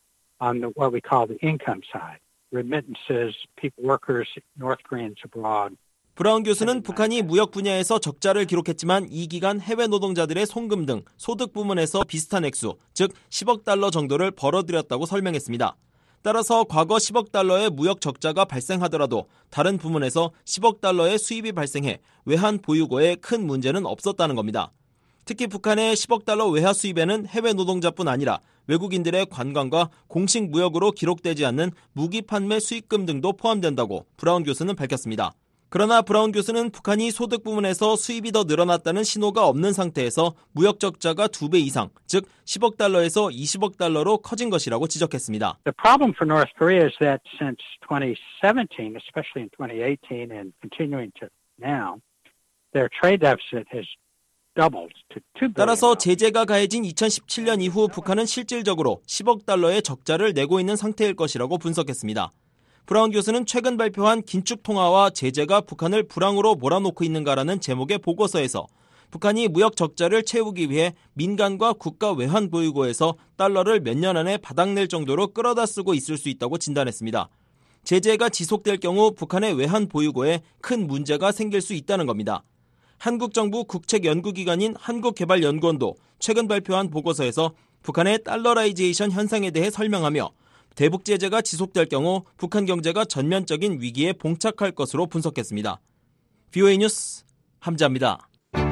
Speaker 19: on the, what we call the income side. Remittances, people, workers, North Koreans abroad.
Speaker 18: 브라운 교수는 북한이 무역 분야에서 적자를 기록했지만 이 기간 해외 노동자들의 송금 등 소득 부문에서 비슷한 액수, 즉 십억 달러 정도를 벌어들였다고 설명했습니다. 따라서 과거 십억 달러의 무역 적자가 발생하더라도 다른 부문에서 십억 달러의 수입이 발생해 외환 보유고에 큰 문제는 없었다는 겁니다. 특히 북한의 십억 달러 외화 수입에는 해외 노동자뿐 아니라 외국인들의 관광과 공식 무역으로 기록되지 않는 무기 판매 수익금 등도 포함된다고 브라운 교수는 밝혔습니다. 그러나 브라운 교수는 북한이 소득 부문에서 수입이 더 늘어났다는 신호가 없는 상태에서 무역 적자가 두 배 이상, 즉 십억 달러에서 이십억 달러로 커진 것이라고 지적했습니다.
Speaker 19: The problem for North Korea is that since twenty seventeen, especially in twenty eighteen and continuing to now, their trade deficit has doubled to two billion.
Speaker 18: 따라서 제재가 가해진 이천십칠년 이후 북한은 실질적으로 십억 달러의 적자를 내고 있는 상태일 것이라고 분석했습니다. 브라운 교수는 최근 발표한 긴축 통화와 제재가 북한을 불황으로 몰아놓고 있는가라는 제목의 보고서에서 북한이 무역 적자를 채우기 위해 민간과 국가 외환 보유고에서 달러를 몇 년 안에 바닥낼 정도로 끌어다 쓰고 있을 수 있다고 진단했습니다. 제재가 지속될 경우 북한의 외환 보유고에 큰 문제가 생길 수 있다는 겁니다. 한국 정부 국책연구기관인 한국개발연구원도 최근 발표한 보고서에서 북한의 달러라이제이션 현상에 대해 설명하며 대북 제재가 지속될 경우 북한 경제가 전면적인 위기에 봉착할 것으로 분석했습니다. 브이오에이 뉴스 함자입니다.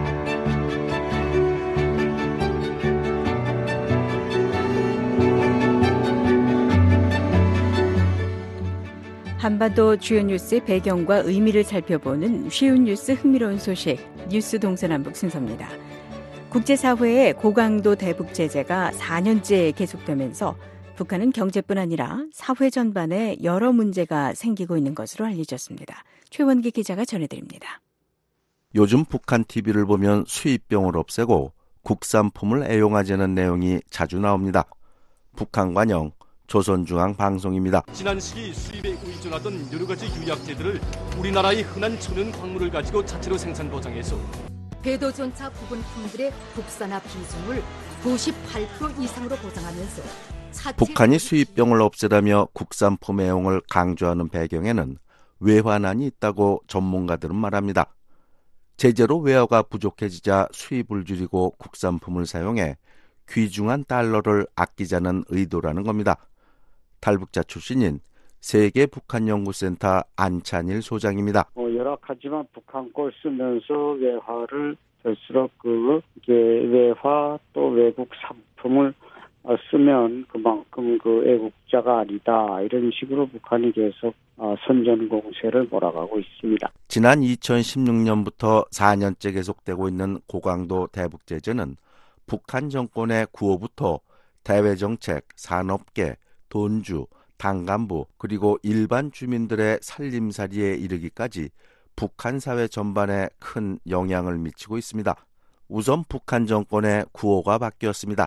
Speaker 4: 한반도 주요 뉴스의 배경과 의미를 살펴보는 쉬운 뉴스 흥미로운 소식 뉴스 동서남북 순서입니다. 국제사회의 고강도 대북 제재가 사 년째 계속되면서 북한은 경제뿐 아니라 사회 전반에 여러 문제가 생기고 있는 것으로 알려졌습니다. 최원기 기자가 전해드립니다.
Speaker 2: 요즘 북한 티비를 보면 수입병을 없애고 국산품을 애용하자는 내용이 자주 나옵니다. 북한관영 조선중앙방송입니다.
Speaker 20: 지난 시기 수입에 의존하던 여러 가지 유약재들을 우리나라의 흔한 천연 광물을 가지고 자체로 생산 포장해서
Speaker 21: 궤도전차 부분품들의 국산화 비중을 구십팔 퍼센트 이상으로 보장하면서
Speaker 2: 북한이 수입병을 없애라며 국산품 애용을 강조하는 배경에는 외환난이 있다고 전문가들은 말합니다. 제재로 외화가 부족해지자 수입을 줄이고 국산품을 사용해 귀중한 달러를 아끼자는 의도라는 겁니다. 탈북자 출신인 세계북한연구센터 안찬일 소장입니다.
Speaker 22: 어, 열악하지만 북한 걸 쓰면서 외화를 쓸수록 그 외화 또 외국 상품을 쓰면 그만큼 그 애국자가 아니다. 이런 식으로 북한이 계속 선전 공세를 몰아가고 있습니다.
Speaker 2: 지난 이천십육 년부터 사 년째 계속되고 있는 고강도 대북 제재는 북한 정권의 구호부터 대외정책, 산업계, 돈주, 당간부 그리고 일반 주민들의 살림살이에 이르기까지 북한 사회 전반에 큰 영향을 미치고 있습니다. 우선 북한 정권의 구호가 바뀌었습니다.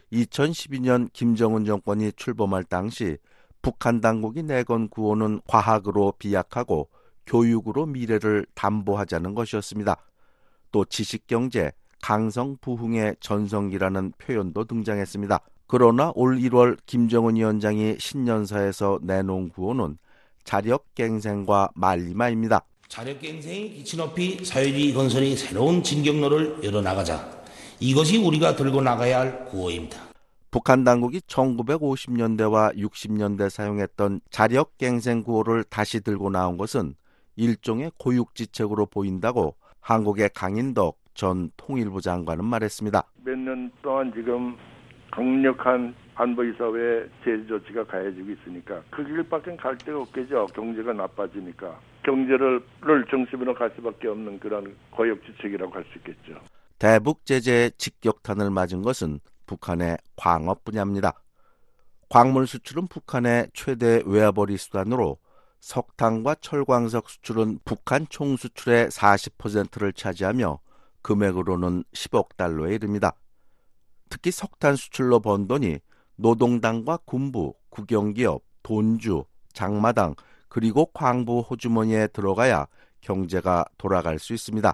Speaker 2: 이천십이 년 김정은 정권이 출범할 당시 북한 당국이 내건 구호는 과학으로 비약하고 교육으로 미래를 담보하자는 것이었습니다. 또 지식경제, 강성부흥의 전성기라는 표현도 등장했습니다. 그러나 올 일월 김정은 위원장이 신년사에서 내놓은 구호는 자력갱생과 말리마입니다.
Speaker 1: 자력갱생의 기치 높이 사회주의 건설의 새로운 진경로를 열어나가자. 이것이 우리가 들고 나가야 할 구호입니다.
Speaker 2: 북한 당국이 천구백오십 년대와 육십 년대 사용했던 자력갱생 구호를 다시 들고 나온 것은 일종의 고육지책으로 보인다고 한국의 강인덕 전 통일부 장관은 말했습니다.
Speaker 3: 몇 년 동안 지금 강력한 안보이사회 제재 조치가 가해지고 있으니까 그 길밖에 갈 데가 없겠죠. 경제가 나빠지니까. 경제를 중심으로 갈 수밖에 없는 그런 고육지책이라고 할 수 있겠죠.
Speaker 2: 대북 제재의 직격탄을 맞은 것은 북한의 광업 분야입니다. 광물 수출은 북한의 최대 외화벌이 수단으로 석탄과 철광석 수출은 북한 총 수출의 사십 퍼센트를 차지하며 금액으로는 십억 달러에 이릅니다. 특히 석탄 수출로 번 돈이 노동당과 군부, 국영기업, 돈주, 장마당 그리고 광부 호주머니에 들어가야 경제가 돌아갈 수 있습니다.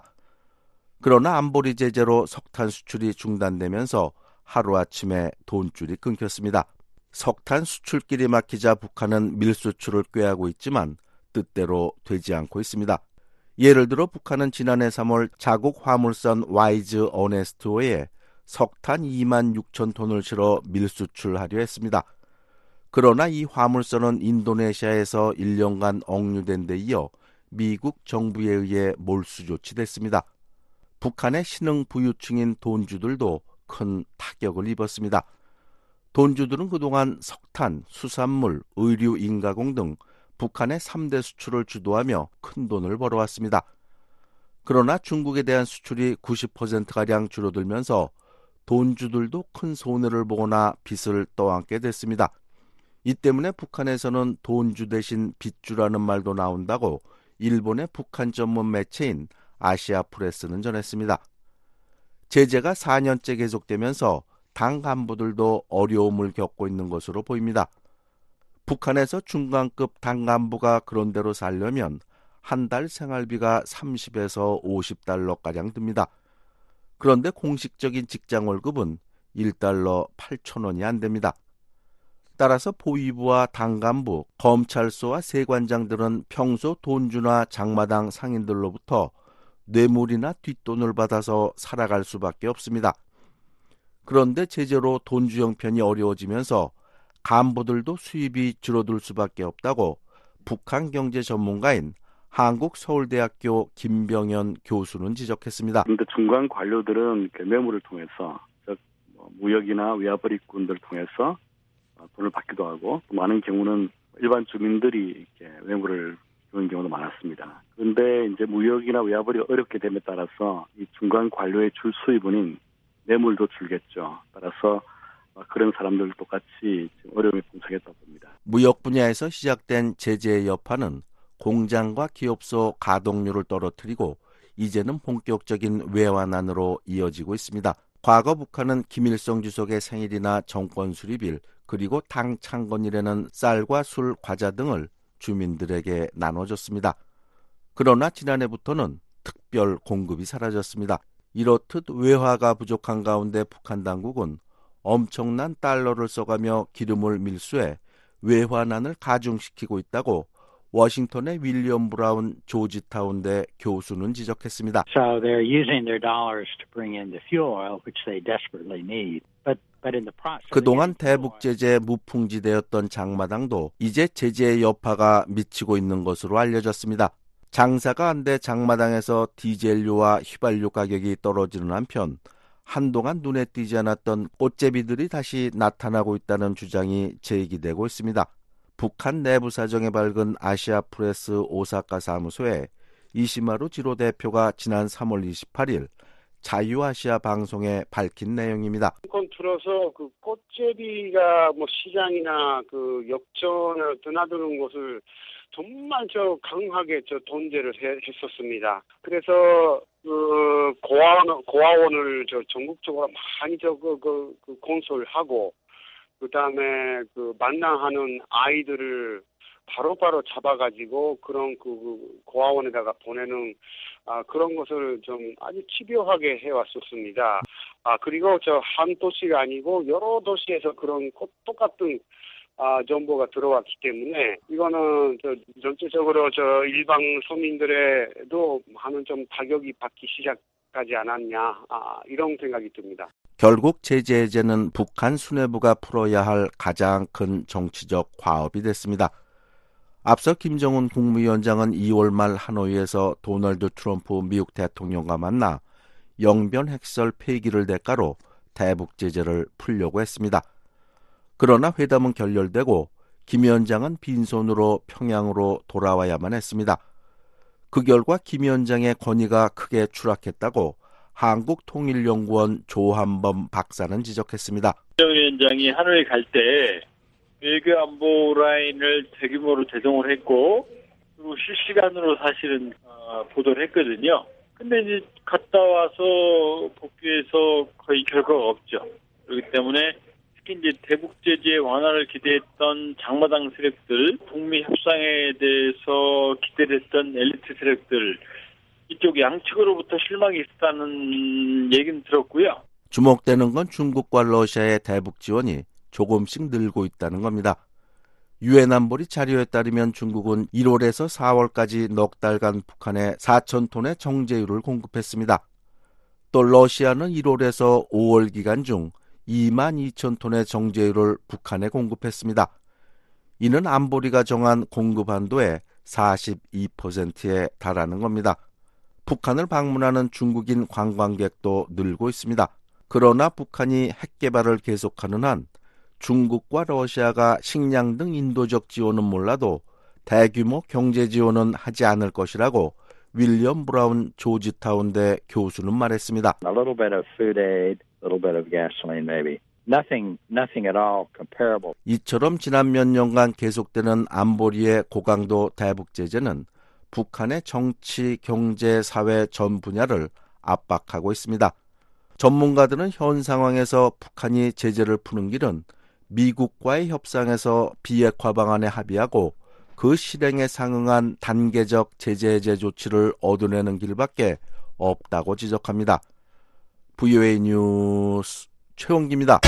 Speaker 2: 그러나 안보리 제재로 석탄 수출이 중단되면서 하루아침에 돈줄이 끊겼습니다. 석탄 수출길이 막히자 북한은 밀수출을 꾀하고 있지만 뜻대로 되지 않고 있습니다. 예를 들어 북한은 지난해 삼월 자국 화물선 와이즈 어네스트호에 석탄 이만 육천 톤을 실어 밀수출하려 했습니다. 그러나 이 화물선은 인도네시아에서 일 년간 억류된 데 이어 미국 정부에 의해 몰수 조치됐습니다. 북한의 신흥 부유층인 돈주들도 큰 타격을 입었습니다. 돈주들은 그동안 석탄, 수산물, 의류, 인가공 등 북한의 삼 대 수출을 주도하며 큰 돈을 벌어왔습니다. 그러나 중국에 대한 수출이 구십 퍼센트가량 줄어들면서 돈주들도 큰 손해를 보거나 빚을 떠안게 됐습니다. 이 때문에 북한에서는 돈주 대신 빚주라는 말도 나온다고 일본의 북한 전문 매체인 아시아프레스는 전했습니다. 제재가 사 년째 계속되면서 당 간부들도 어려움을 겪고 있는 것으로 보입니다. 북한에서 중간급 당 간부가 그런대로 살려면 한 달 생활비가 삼십에서 오십 달러가량 듭니다. 그런데 공식적인 직장 월급은 일 달러 팔천 원이 안 됩니다. 따라서 보위부와 당 간부, 검찰소와 세관장들은 평소 돈주나 장마당 상인들로부터 뇌물이나 뒷돈을 받아서 살아갈 수밖에 없습니다. 그런데 제재로 돈주 형편이 어려워지면서 간부들도 수입이 줄어들 수밖에 없다고 북한 경제 전문가인 한국서울대학교 김병현 교수는 지적했습니다.
Speaker 10: 그런데 중간 관료들은 뇌물을 통해서 즉 무역이나 외화벌이꾼들을 통해서 돈을 받기도 하고 또 많은 경우는 일반 주민들이 이렇게 뇌물을 주는 경우도 많았습니다. 그런데 이제 무역이나 외화벌이 어렵게 됨에 따라서 이 중간 관료의 줄 수입원인 뇌물도 줄겠죠. 따라서 그런 사람들 똑같이 어려움에 봉착했다고 봅니다.
Speaker 2: 무역 분야에서 시작된 제재의 여파는 공장과 기업소 가동률을 떨어뜨리고 이제는 본격적인 외환안으로 이어지고 있습니다. 과거 북한은 김일성 주석의 생일이나 정권 수립일 그리고 당 창건일에는 쌀과 술, 과자 등을 주민들에게 나눠줬습니다. 그러나 지난해부터는 특별 공급이 사라졌습니다. 이렇듯 외화가 부족한 가운데 북한 당국은 엄청난 달러를 써가며 기름을 밀수해 외환난을 가중시키고 있다고 워싱턴의 윌리엄 브라운 조지타운대 교수는 지적했습니다.
Speaker 23: So they're using their dollars to bring in the fuel oil, which they desperately need. But but in the process,
Speaker 2: 그동안 대북 제재 무풍지대였던 장마당도 이제 제재의 여파가 미치고 있는 것으로 알려졌습니다. 장사가 안 돼 장마당에서 디젤료와 휘발유 가격이 떨어지는 한편 한동안 눈에 띄지 않았던 꽃제비들이 다시 나타나고 있다는 주장이 제기되고 있습니다. 북한 내부 사정에 밝은 아시아프레스 오사카 사무소에 이시마루 지로 대표가 지난 삼월 이십팔일 자유아시아 방송에 밝힌 내용입니다.
Speaker 24: 컨트롤서 그 꽃제비가 뭐 시장이나 그 역전을 드나드는 것을 정말 저 강하게 저 돈제를 해, 했었습니다. 그래서 그 고아원 고아원을 저 전국적으로 많이 저그 그, 그 건설하고 그다음에 그 만나하는 아이들을 바로바로 잡아가지고 그런 그, 그 고아원에다가 보내는 아, 그런 것을 좀 아주 집요하게 해왔었습니다. 아 그리고 저 한 도시가 아니고 여러 도시에서 그런 똑같은 아, 정보가 들어왔기 때문에 이거는 저 전체적으로 저 일반 서민들에도 많은 좀 타격이 받기 시작하지 않았냐 아, 이런 생각이 듭니다.
Speaker 2: 결국 제재 해제는 북한 수뇌부가 풀어야 할 가장 큰 정치적 과업이 됐습니다. 앞서 김정은 국무위원장은 이월 말 하노이에서 도널드 트럼프 미국 대통령과 만나 영변 핵설 폐기를 대가로 대북 제재를 풀려고 했습니다. 그러나 회담은 결렬되고 김 위원장은 빈손으로 평양으로 돌아와야만 했습니다. 그 결과 김 위원장의 권위가 크게 추락했다고 한국통일연구원 조한범 박사는 지적했습니다.
Speaker 5: 김 위원장이 하노이 갈 때 외교안보 라인을 대규모로 대동을 했고 그리고 실시간으로 사실은 어, 보도를 했거든요. 근데 이제 갔다 와서 복귀해서 거의 결과가 없죠. 그렇기 때문에 특히 이제 대북 제재 완화를 기대했던 장마당 세력들, 북미 협상에 대해서 기대를 했던 엘리트 세력들 이쪽 양측으로부터 실망이 있었다는 얘기는 들었고요.
Speaker 2: 주목되는 건 중국과 러시아의 대북 지원이 조금씩 늘고 있다는 겁니다. 유엔 안보리 자료에 따르면 중국은 일월에서 사월까지 넉 달간 북한에 사천 톤의 정제유를 공급했습니다. 또 러시아는 일월에서 오월 기간 중 이만 이천 톤의 정제유를 북한에 공급했습니다. 이는 안보리가 정한 공급 한도의 사십이 퍼센트에 달하는 겁니다. 북한을 방문하는 중국인 관광객도 늘고 있습니다. 그러나 북한이 핵 개발을 계속하는 한 중국과 러시아가 식량 등 인도적 지원은 몰라도 대규모 경제 지원은 하지 않을 것이라고 윌리엄 브라운 조지타운대 교수는 말했습니다.
Speaker 6: A little bit of food aid, a little bit of gasoline maybe. Nothing, nothing at all comparable.
Speaker 2: 이처럼 지난 몇 년간 계속되는 안보리의 고강도 대북 제재는 북한의 정치, 경제, 사회 전 분야를 압박하고 있습니다. 전문가들은 현 상황에서 북한이 제재를 푸는 길은 미국과의 협상에서 비핵화 방안에 합의하고 그 실행에 상응한 단계적 제재 해제 조치를 얻어내는 길밖에 없다고 지적합니다. 브이오에이 뉴스 최원기입니다.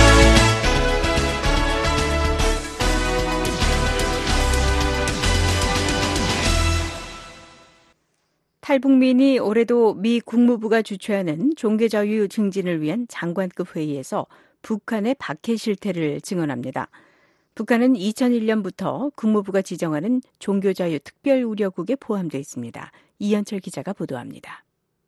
Speaker 4: 탈북민이 올해도 미 국무부가 주최하는 종교자유 증진을 위한 장관급 회의에서 북한의 박해 실태를 증언합니다. 북한은 이천일 년부터 국무부가 지정하는 종교자유 특별우려국에 포함되어 있습니다. 이현철 기자가 보도합니다.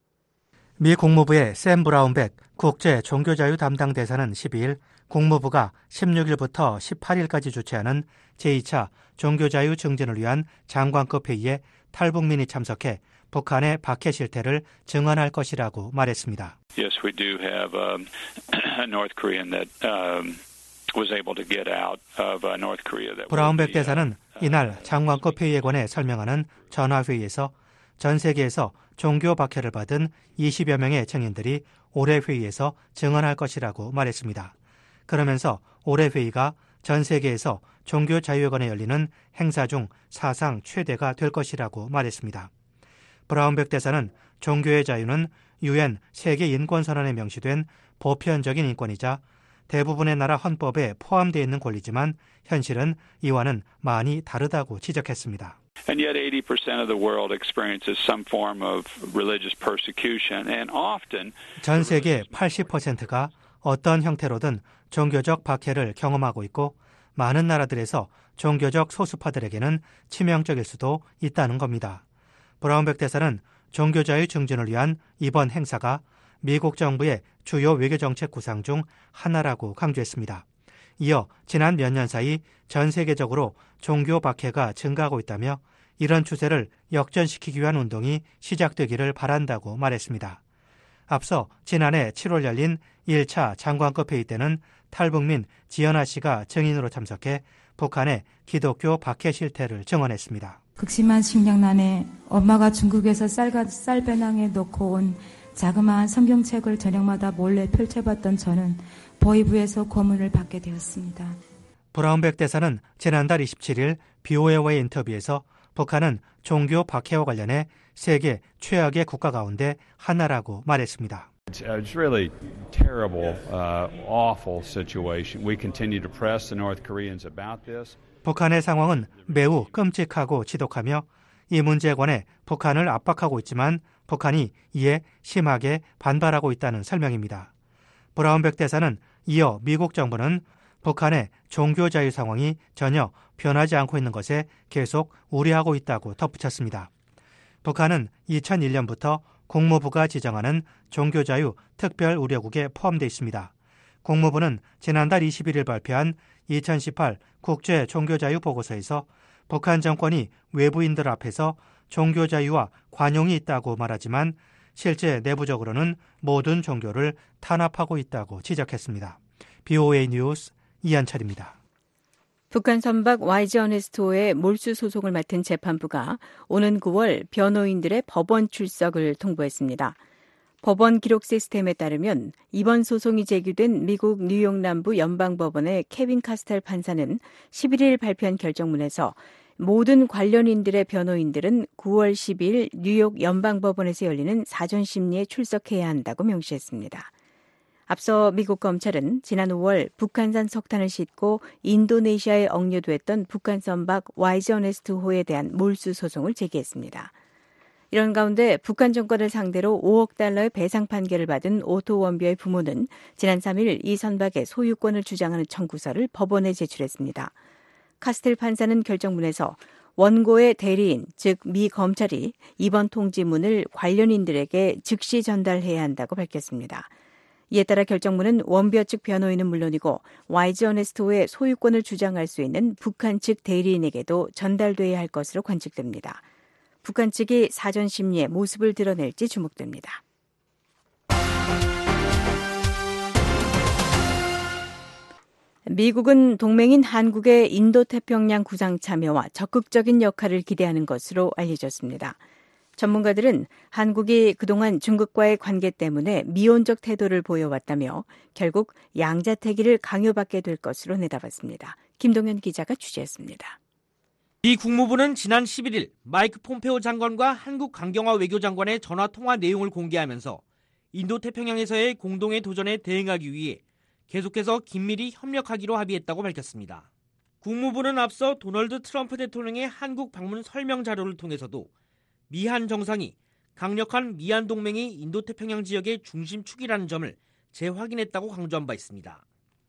Speaker 8: 미 국무부의 샘 브라운백 국제 종교자유 담당 대사는 십이 일 국무부가 십육 일부터 십팔 일까지 주최하는 제이 차 종교자유 증진을 위한 장관급 회의에 탈북민이 참석해 북한의 박해 실태를 증언할 것이라고 말했습니다.
Speaker 9: Yes, we do have um, a North Korean that um, was able to get out of uh, North Korea. That
Speaker 8: 브라운백 대사는 이날 장관급 회의에 관해 설명하는 전화회의에서 전 세계에서 종교 박해를 받은 이십여 명의 청인들이 올해 회의에서 증언할 것이라고 말했습니다. 그러면서 올해 회의가 전 세계에서 종교 자유에 관해 열리는 행사 중 사상 최대가 될 것이라고 말했습니다. 브라운백 대사는 종교의 자유는 유엔 세계인권선언에 명시된 보편적인 인권이자 대부분의 나라 헌법에 포함되어 있는 권리지만 현실은 이와는 많이 다르다고 지적했습니다.
Speaker 9: And yet eighty percent of the world experiences some form of religious persecution and often
Speaker 8: 전 세계 팔십 퍼센트가 어떤 형태로든 종교적 박해를 경험하고 있고 많은 나라들에서 종교적 소수파들에게는 치명적일 수도 있다는 겁니다. 브라운백 대사는 종교자유 증진을 위한 이번 행사가 미국 정부의 주요 외교정책 구상 중 하나라고 강조했습니다. 이어 지난 몇 년 사이 전 세계적으로 종교 박해가 증가하고 있다며 이런 추세를 역전시키기 위한 운동이 시작되기를 바란다고 말했습니다. 앞서 지난해 칠월 열린 일 차 장관급 회의 때는 탈북민 지연아 씨가 증인으로 참석해 북한의 기독교 박해 실태를 증언했습니다.
Speaker 25: 극심한 식량난에 엄마가 중국에서 쌀, 쌀배낭에 넣고 온
Speaker 7: 자그마한 성경책을 저녁마다 몰래 펼쳐봤던 저는 보이부에서 고문을 받게 되었습니다.
Speaker 8: 브라운백 대사는 지난달 이십칠일 비오에이와의 인터뷰에서 북한은 종교 박해와 관련해 세계 최악의 국가 가운데 하나라고 말했습니다.
Speaker 11: It's really terrible, uh, awful situation. We continue to press the North Koreans about this.
Speaker 8: 북한의 상황은 매우 끔찍하고 지독하며 이 문제에 관해 북한을 압박하고 있지만 북한이 이에 심하게 반발하고 있다는 설명입니다. 브라운백 대사는 이어 미국 정부는 북한의 종교 자유 상황이 전혀 변하지 않고 있는 것에 계속 우려하고 있다고 덧붙였습니다. 북한은 이천일년부터 국무부가 지정하는 종교자유 특별우려국에 포함되어 있습니다. 국무부는 지난달 이십일일 발표한 이천십팔 국제 종교자유 보고서에서 북한 정권이 외부인들 앞에서 종교자유와 관용이 있다고 말하지만 실제 내부적으로는 모든 종교를 탄압하고 있다고 지적했습니다. 비오에이 뉴스 이한철입니다.
Speaker 4: 북한 선박 와이지 어네스트호의 몰수 소송을 맡은 재판부가 오는 구월 변호인들의 법원 출석을 통보했습니다. 법원 기록 시스템에 따르면 이번 소송이 제기된 미국 뉴욕 남부 연방법원의 케빈 카스텔 판사는 십일일 발표한 결정문에서 모든 관련인들의 변호인들은 구월 십이일 뉴욕 연방법원에서 열리는 사전 심리에 출석해야 한다고 명시했습니다. 앞서 미국 검찰은 지난 오월 북한산 석탄을 싣고 인도네시아에 억류됐던 북한 선박 와이지 어네스트호에 대한 몰수 소송을 제기했습니다. 이런 가운데 북한 정권을 상대로 오억 달러의 배상 판결을 받은 오토 원비어의 부모는 지난 삼일 이 선박의 소유권을 주장하는 청구서를 법원에 제출했습니다. 카스텔 판사는 결정문에서 원고의 대리인, 즉 미 검찰이 이번 통지문을 관련인들에게 즉시 전달해야 한다고 밝혔습니다. 이에 따라 결정문은 원비어 측 변호인은 물론이고 와이지 어네스트호의 소유권을 주장할 수 있는 북한 측 대리인에게도 전달돼야 할 것으로 관측됩니다. 북한 측이 사전 심리의 모습을 드러낼지 주목됩니다. 미국은 동맹인 한국의 인도태평양 구상 참여와 적극적인 역할을 기대하는 것으로 알려졌습니다. 전문가들은 한국이 그동안 중국과의 관계 때문에 미온적 태도를 보여왔다며 결국 양자태기를 강요받게 될 것으로 내다봤습니다. 김동현 기자가 취재했습니다.
Speaker 12: 미 국무부는 지난 십일일 마이크 폼페오 장관과 한국 강경화 외교장관의 전화 통화 내용을 공개하면서 인도태평양에서의 공동의 도전에 대응하기 위해 계속해서 긴밀히 협력하기로 합의했다고 밝혔습니다. 국무부는 앞서 도널드 트럼프 대통령의 한국 방문 설명 자료를 통해서도 미한 정상이 강력한 미한 동맹이 인도태평양 지역의 중심축이라는 점을 재확인했다고 강조한 바 있습니다.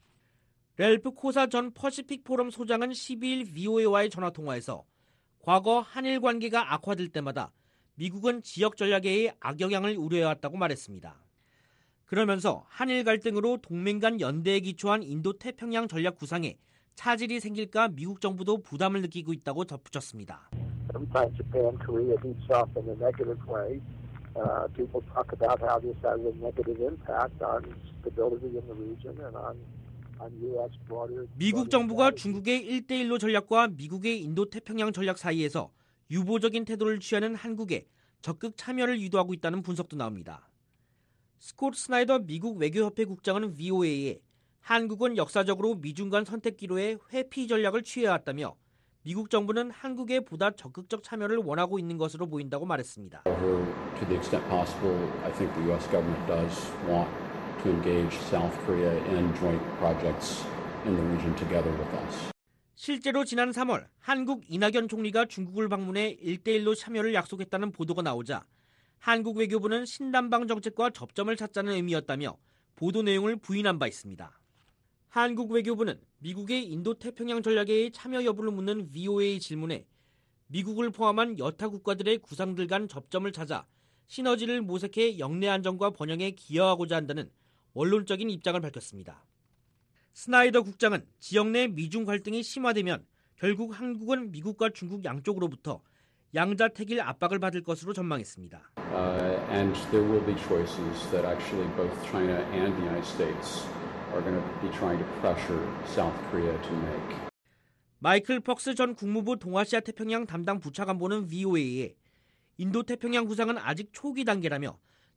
Speaker 12: 렐프 코사 전 퍼시픽 포럼 소장은 십이일 브이오에이와의 전화통화에서 과거 한일 관계가 악화될 때마다 미국은 지역 전략에 악영향을 우려해왔다고 말했습니다. 그러면서 한일 갈등으로 동맹 간 연대에 기초한 인도태평양 전략 구상에 차질이 생길까 미국 정부도 부담을 느끼고 있다고 덧붙였습니다.
Speaker 13: Sometimes Japan, Korea eats off in a negative way. Uh, people talk about how this has a negative impact on stability in the region and on, on U S broader.
Speaker 12: 미국 정부가 중국의 일대일로 전략과 미국의 인도태평양 전략 사이에서 유보적인 태도를 취하는 한국에 적극 참여를 유도하고 있다는 분석도 나옵니다. 스콧 스나이더 미국 외교협회 국장은 브이오에이에 한국은 역사적으로 미중 간 선택 기로에 회피 전략을 취해왔다며 미국 정부는 한국에 보다 적극적 참여를 원하고 있는 것으로 보인다고 말했습니다.
Speaker 25: To the extent possible, I think the U S government does want to engage South Korea in joint projects in the region together with us.
Speaker 12: 실제로 지난 삼월 한국 이낙연 총리가 중국을 방문해 일대일로 참여를 약속했다는 보도가 나오자 한국 외교부는 신남방 정책과 접점을 찾자는 의미였다며 보도 내용을 부인한 바 있습니다. 한국 외교부는 미국의 인도태평양 전략에 참여 여부를 묻는 브이오에이 질문에 미국을 포함한 여타 국가들의 구상들 간 접점을 찾아 시너지를 모색해 영내 안정과 번영에 기여하고자 한다는 원론적인 입장을 밝혔습니다. 스나이더 국장은 지역 내 미중 갈등이 심화되면 결국 한국은 미국과 중국 양쪽으로부터 양자택일 압박을 받을 것으로 전망했습니다.
Speaker 25: Uh, and there will be choices that actually both China and the United States are going to be trying to pressure South Korea to make.
Speaker 12: 마이클 퍽스 전 국무부 동아시아 태평양 담당 부차관보는 브이오에이에 인도태평양 구상은 아직 초기 단계라며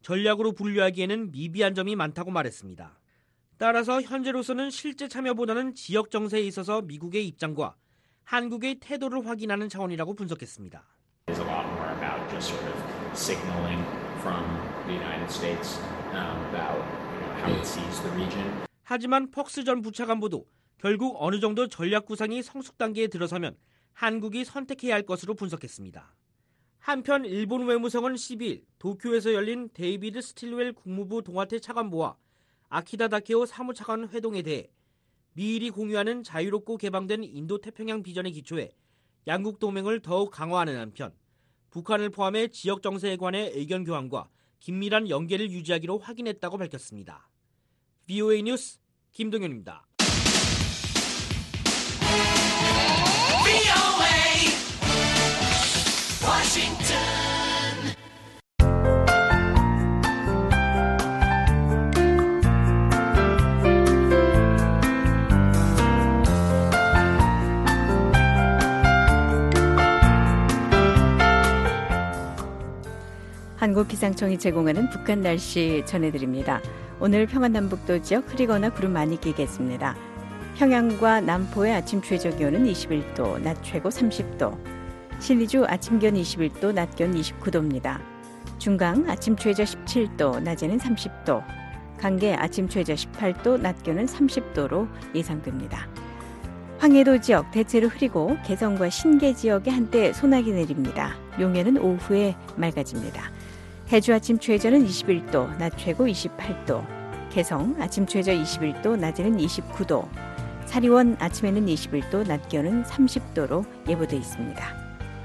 Speaker 12: 전략으로 분류하기에는 미비한 점이 많다고 말했습니다. 따라서 현재로서는 실제 참여보다는 지역 정세에 있어서 미국의 입장과 한국의 태도를 확인하는 차원이라고 분석했습니다.
Speaker 14: It's a lot more about just sort of signaling from the United States um, about you know, how it sees the region.
Speaker 12: 하지만 퍽스 전 부차관보도 결국 어느 정도 전략 구상이 성숙 단계에 들어서면 한국이 선택해야 할 것으로 분석했습니다. 한편 일본 외무성은 십이일 도쿄에서 열린 데이비드 스틸웰 국무부 동아태 차관보와 아키다 다케오 사무차관 회동에 대해 미일이 공유하는 자유롭고 개방된 인도태평양 비전에 기초해 양국 동맹을 더욱 강화하는 한편 북한을 포함해 지역 정세에 관해 의견 교환과 긴밀한 연계를 유지하기로 확인했다고 밝혔습니다. 브이오에이 뉴스 김동현입니다.
Speaker 4: 한국기상청이 제공하는 북한 날씨 전해드립니다. 오늘 평안남북도 지역 흐리거나 구름 많이 끼겠습니다. 평양과 남포의 아침 최저 기온은 이십일 도, 낮 최고 삼십 도. 신의주 아침 기온 이십일 도, 낮 기온 이십구 도입니다. 중강 아침 최저 십칠 도, 낮에는 삼십 도. 강계 아침 최저 십팔 도, 낮 기온은 삼십 도로 예상됩니다. 황해도 지역 대체로 흐리고 개성과 신계 지역에 한때 소나기 내립니다. 용해는 오후에 맑아집니다. 해주 아침 최저는 이십일 도, 낮 최고 이십팔 도. 개성 아침 최저 이십일 도, 낮에는 이십구 도. 사리원 아침에는 이십일 도, 낮 기온은 삼십 도로 예보돼 있습니다.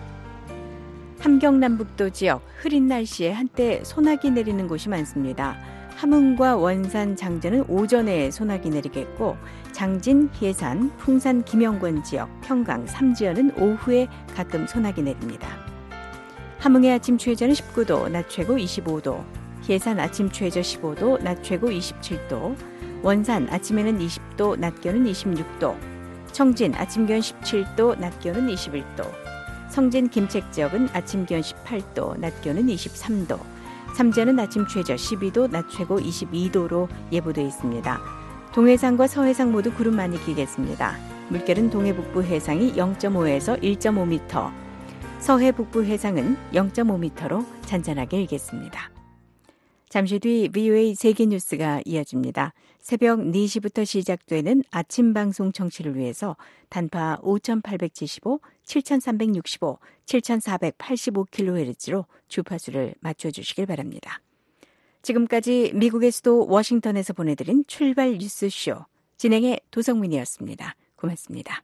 Speaker 4: 함경남북도 지역 흐린 날씨에 한때 소나기 내리는 곳이 많습니다. 함흥과 원산, 장전은 오전에 소나기 내리겠고 장진, 예산, 풍산, 김영권 지역, 평강, 삼지연은 오후에 가끔 소나기 내립니다. 함흥의 아침 최저는 십구 도, 낮 최고 이십오 도, 예산 아침 최저 십오 도, 낮 최고 이십칠 도, 원산 아침에는 이십 도, 낮 기온은 이십육 도, 청진 아침 기온 십칠 도, 낮 기온은 이십일 도, 성진, 김책 지역은 아침 기온 십팔 도, 낮 기온은 이십삼 도, 삼지연은 아침 최저 십이 도, 낮 최고 이십이 도로 예보되어 있습니다. 동해상과 서해상 모두 구름 많이 끼겠습니다. 물결은 동해 북부 해상이 영 점 오에서 일 점 오 미터, 서해 북부 해상은 영 점 오 미터로 잔잔하게 일겠습니다. 잠시 뒤 브이오에이 세계뉴스가 이어집니다. 새벽 네 시부터 시작되는 아침 방송 청취를 위해서 단파 오천팔백칠십오, 칠천삼백육십오, 칠천사백팔십오 킬로헤르츠로 주파수를 맞춰주시길 바랍니다. 지금까지 미국의 수도 워싱턴에서 보내드린 출발 뉴스쇼 진행의 도성민이었습니다. 고맙습니다.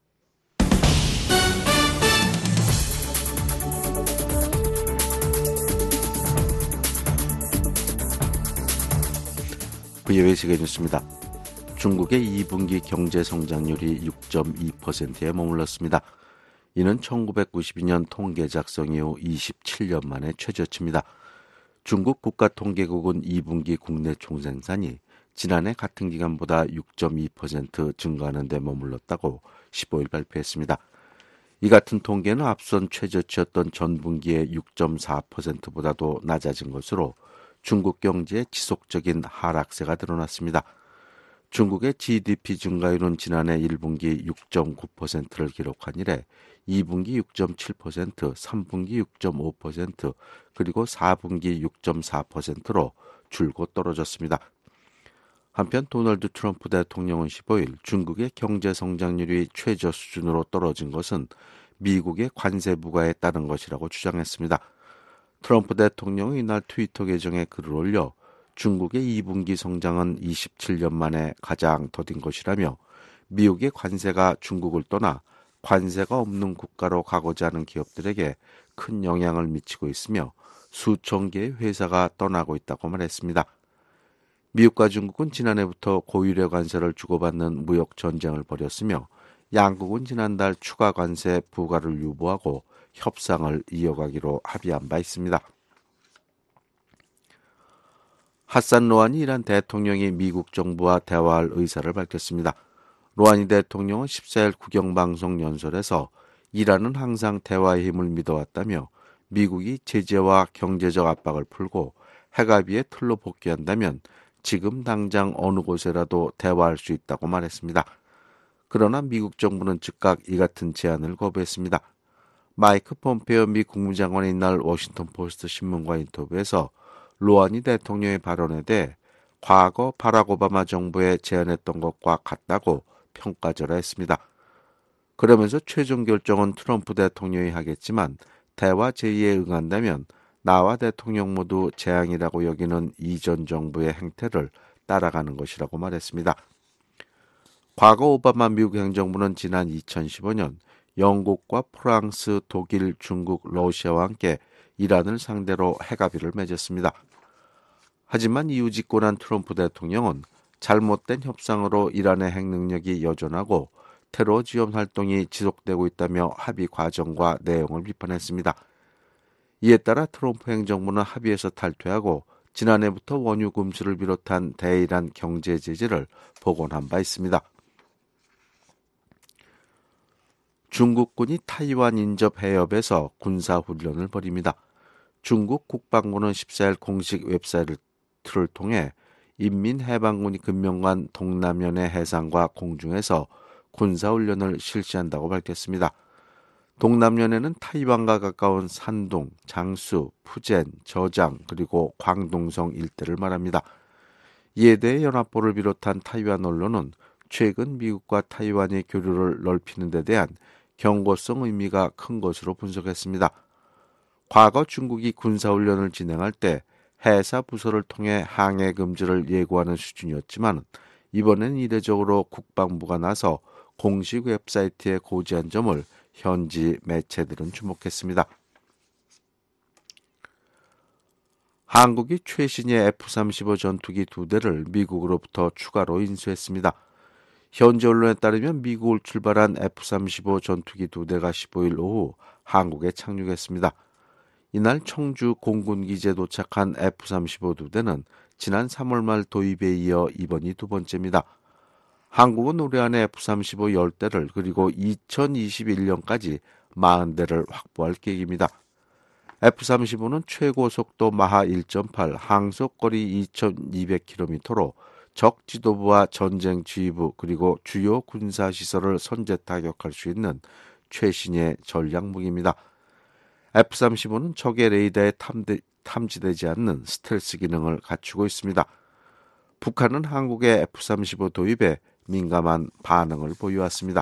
Speaker 2: 브이오에이 세계뉴스입니다. 중국의 이 분기 경제 성장률이 육 점 이 퍼센트에 머물렀습니다. 이는 천구백구십이 년 통계 작성 이후 이십칠 년 만에 최저치입니다. 중국 국가통계국은 이 분기 국내 총생산이 지난해 같은 기간보다 육 점 이 퍼센트 증가하는 데 머물렀다고 십오일 발표했습니다. 이 같은 통계는 앞선 최저치였던 전분기의 육 점 사 퍼센트보다도 낮아진 것으로 중국 경제의 지속적인 하락세가 드러났습니다. 중국의 지디피 증가율은 지난해 일 분기 육 점 구 퍼센트를 기록한 이래 이 분기 육 점 칠 퍼센트, 삼 분기 육 점 오 퍼센트, 그리고 사 분기 육 점 사 퍼센트로 줄곧 떨어졌습니다. 한편 도널드 트럼프 대통령은 십오일 중국의 경제 성장률이 최저 수준으로 떨어진 것은 미국의 관세 부과에 따른 것이라고 주장했습니다. 트럼프 대통령은 이날 트위터 계정에 글을 올려 중국의 이 분기 성장은 이십칠 년 만에 가장 더딘 것이라며 미국의 관세가 중국을 떠나 관세가 없는 국가로 가고자 하는 기업들에게 큰 영향을 미치고 있으며 수천 개의 회사가 떠나고 있다고 말했습니다. 미국과 중국은 지난해부터 고유료 관세를 주고받는 무역 전쟁을 벌였으며 양국은 지난달 추가 관세 부과를 유보하고 협상을 이어가기로 합의한 바 있습니다. 하산 로하니 이란 대통령이 미국 정부와 대화할 의사를 밝혔습니다. 로하니 대통령은 십사일 국영방송 연설에서 이란은 항상 대화의 힘을 믿어왔다며 미국이 제재와 경제적 압박을 풀고 핵합의의 틀로 복귀한다면 지금 당장 어느 곳에라도 대화할 수 있다고 말했습니다. 그러나 미국 정부는 즉각 이 같은 제안을 거부했습니다. 마이크 폼페이오 미 국무장관이 이날 워싱턴 포스트 신문과 인터뷰에서 로하니 대통령의 발언에 대해 과거 바락 오바마 정부에 제안했던 것과 같다고 평가절하했습니다. 그러면서 최종 결정은 트럼프 대통령이 하겠지만 대화 제의에 응한다면 나와 대통령 모두 재앙이라고 여기는 이전 정부의 행태를 따라가는 것이라고 말했습니다. 과거 오바마 미국 행정부는 지난 이천십오 년 영국과 프랑스, 독일, 중국, 러시아와 함께 이란을 상대로 핵합의를 맺었습니다. 하지만 이후 집권한 트럼프 대통령은 잘못된 협상으로 이란의 핵 능력이 여전하고 테러 지원 활동이 지속되고 있다며 합의 과정과 내용을 비판했습니다. 이에 따라 트럼프 행정부는 합의에서 탈퇴하고 지난해부터 원유 금수를 비롯한 대이란 경제 제재를 복원한 바 있습니다. 중국군이 타이완 인접 해협에서 군사훈련을 벌입니다. 중국 국방부는 십사 일 공식 웹사이트를 통해 인민해방군이 금명간 동남연의 해상과 공중에서 군사훈련을 실시한다고 밝혔습니다. 동남연에는 타이완과 가까운 산둥, 장수, 푸젠, 저장 그리고 광둥성 일대를 말합니다. 이에 대해 연합보를 비롯한 타이완 언론은 최근 미국과 타이완의 교류를 넓히는 데 대한 경고성 의미가 큰 것으로 분석했습니다. 과거 중국이 군사훈련을 진행할 때 해사 부서를 통해 항해 금지를 예고하는 수준이었지만 이번엔 이례적으로 국방부가 나서 공식 웹사이트에 고지한 점을 현지 매체들은 주목했습니다. 한국이 최신의 에프 삼십오 전투기 두 대를 미국으로부터 추가로 인수했습니다. 현지 언론에 따르면 미국을 출발한 에프 삼십오 전투기 두 대가 십오 일 오후 한국에 착륙했습니다. 이날 청주 공군기지에 도착한 에프 삼십오 두 대는 지난 삼월 말 도입에 이어 이번이 두 번째입니다. 한국은 올해 안에 에프 삼십오 십 대를 그리고 이천이십일 년까지 사십 대를 확보할 계획입니다. 에프 삼십오는 최고 속도 마하 일 점 팔, 항속거리 이천이백 킬로미터로 적 지도부와 전쟁 지휘부 그리고 주요 군사시설을 선제 타격할 수 있는 최신의 전략무기입니다. 에프 삼십오는 적의 레이더에 탐대, 탐지되지 않는 스텔스 기능을 갖추고 있습니다. 북한은 한국의 에프 삼십오 도입에 민감한 반응을 보여왔습니다.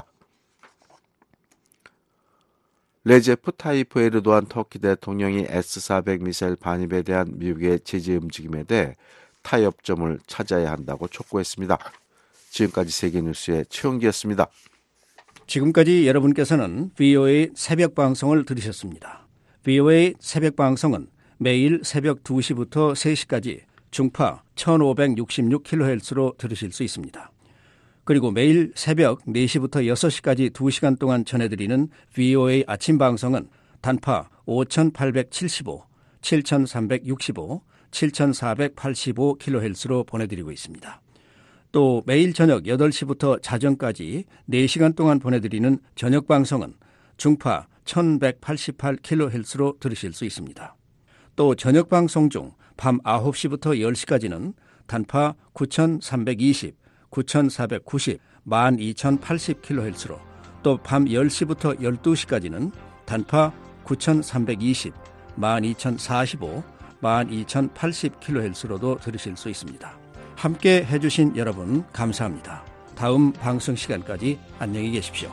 Speaker 2: 레제프 타이프 에르도안 터키 대통령이 에스 사백 미사일 반입에 대한 미국의 제재 움직임에 대해 타협점을 찾아야 한다고 촉구했습니다. 지금까지 세계뉴스의 최영기였습니다.
Speaker 15: 지금까지 여러분께서는 브이오에이 새벽 방송을 들으셨습니다. 브이오에이 새벽 방송은 매일 새벽 두 시부터 세 시까지 중파 천오백육십육 킬로헤르츠로 들으실 수 있습니다. 그리고 매일 새벽 네 시부터 여섯 시까지 두 시간 동안 전해드리는 브이오에이 아침 방송은 단파 오천팔백칠십오, 칠천삼백육십오, 칠천사백팔십오 킬로헤르츠로 보내드리고 있습니다. 또 매일 저녁 여덟 시부터 자정까지 네 시간 동안 보내드리는 저녁 방송은 중파 천백팔십팔 킬로헤르츠로 들으실 수 있습니다. 또 저녁 방송 중 밤 아홉 시부터 열 시까지는 단파 구천삼백이십, 구천사백구십, 만 이천팔십 킬로헤르츠로 또 밤 열 시부터 열두 시까지는 단파 구천삼백이십, 만 이천사십오, 만 이천팔십 킬로헤르츠로도 들으실 수 있습니다. 함께 해주신 여러분 감사합니다. 다음 방송 시간까지 안녕히 계십시오.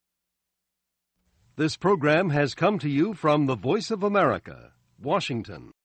Speaker 16: This program has come to you from the Voice of America, Washington.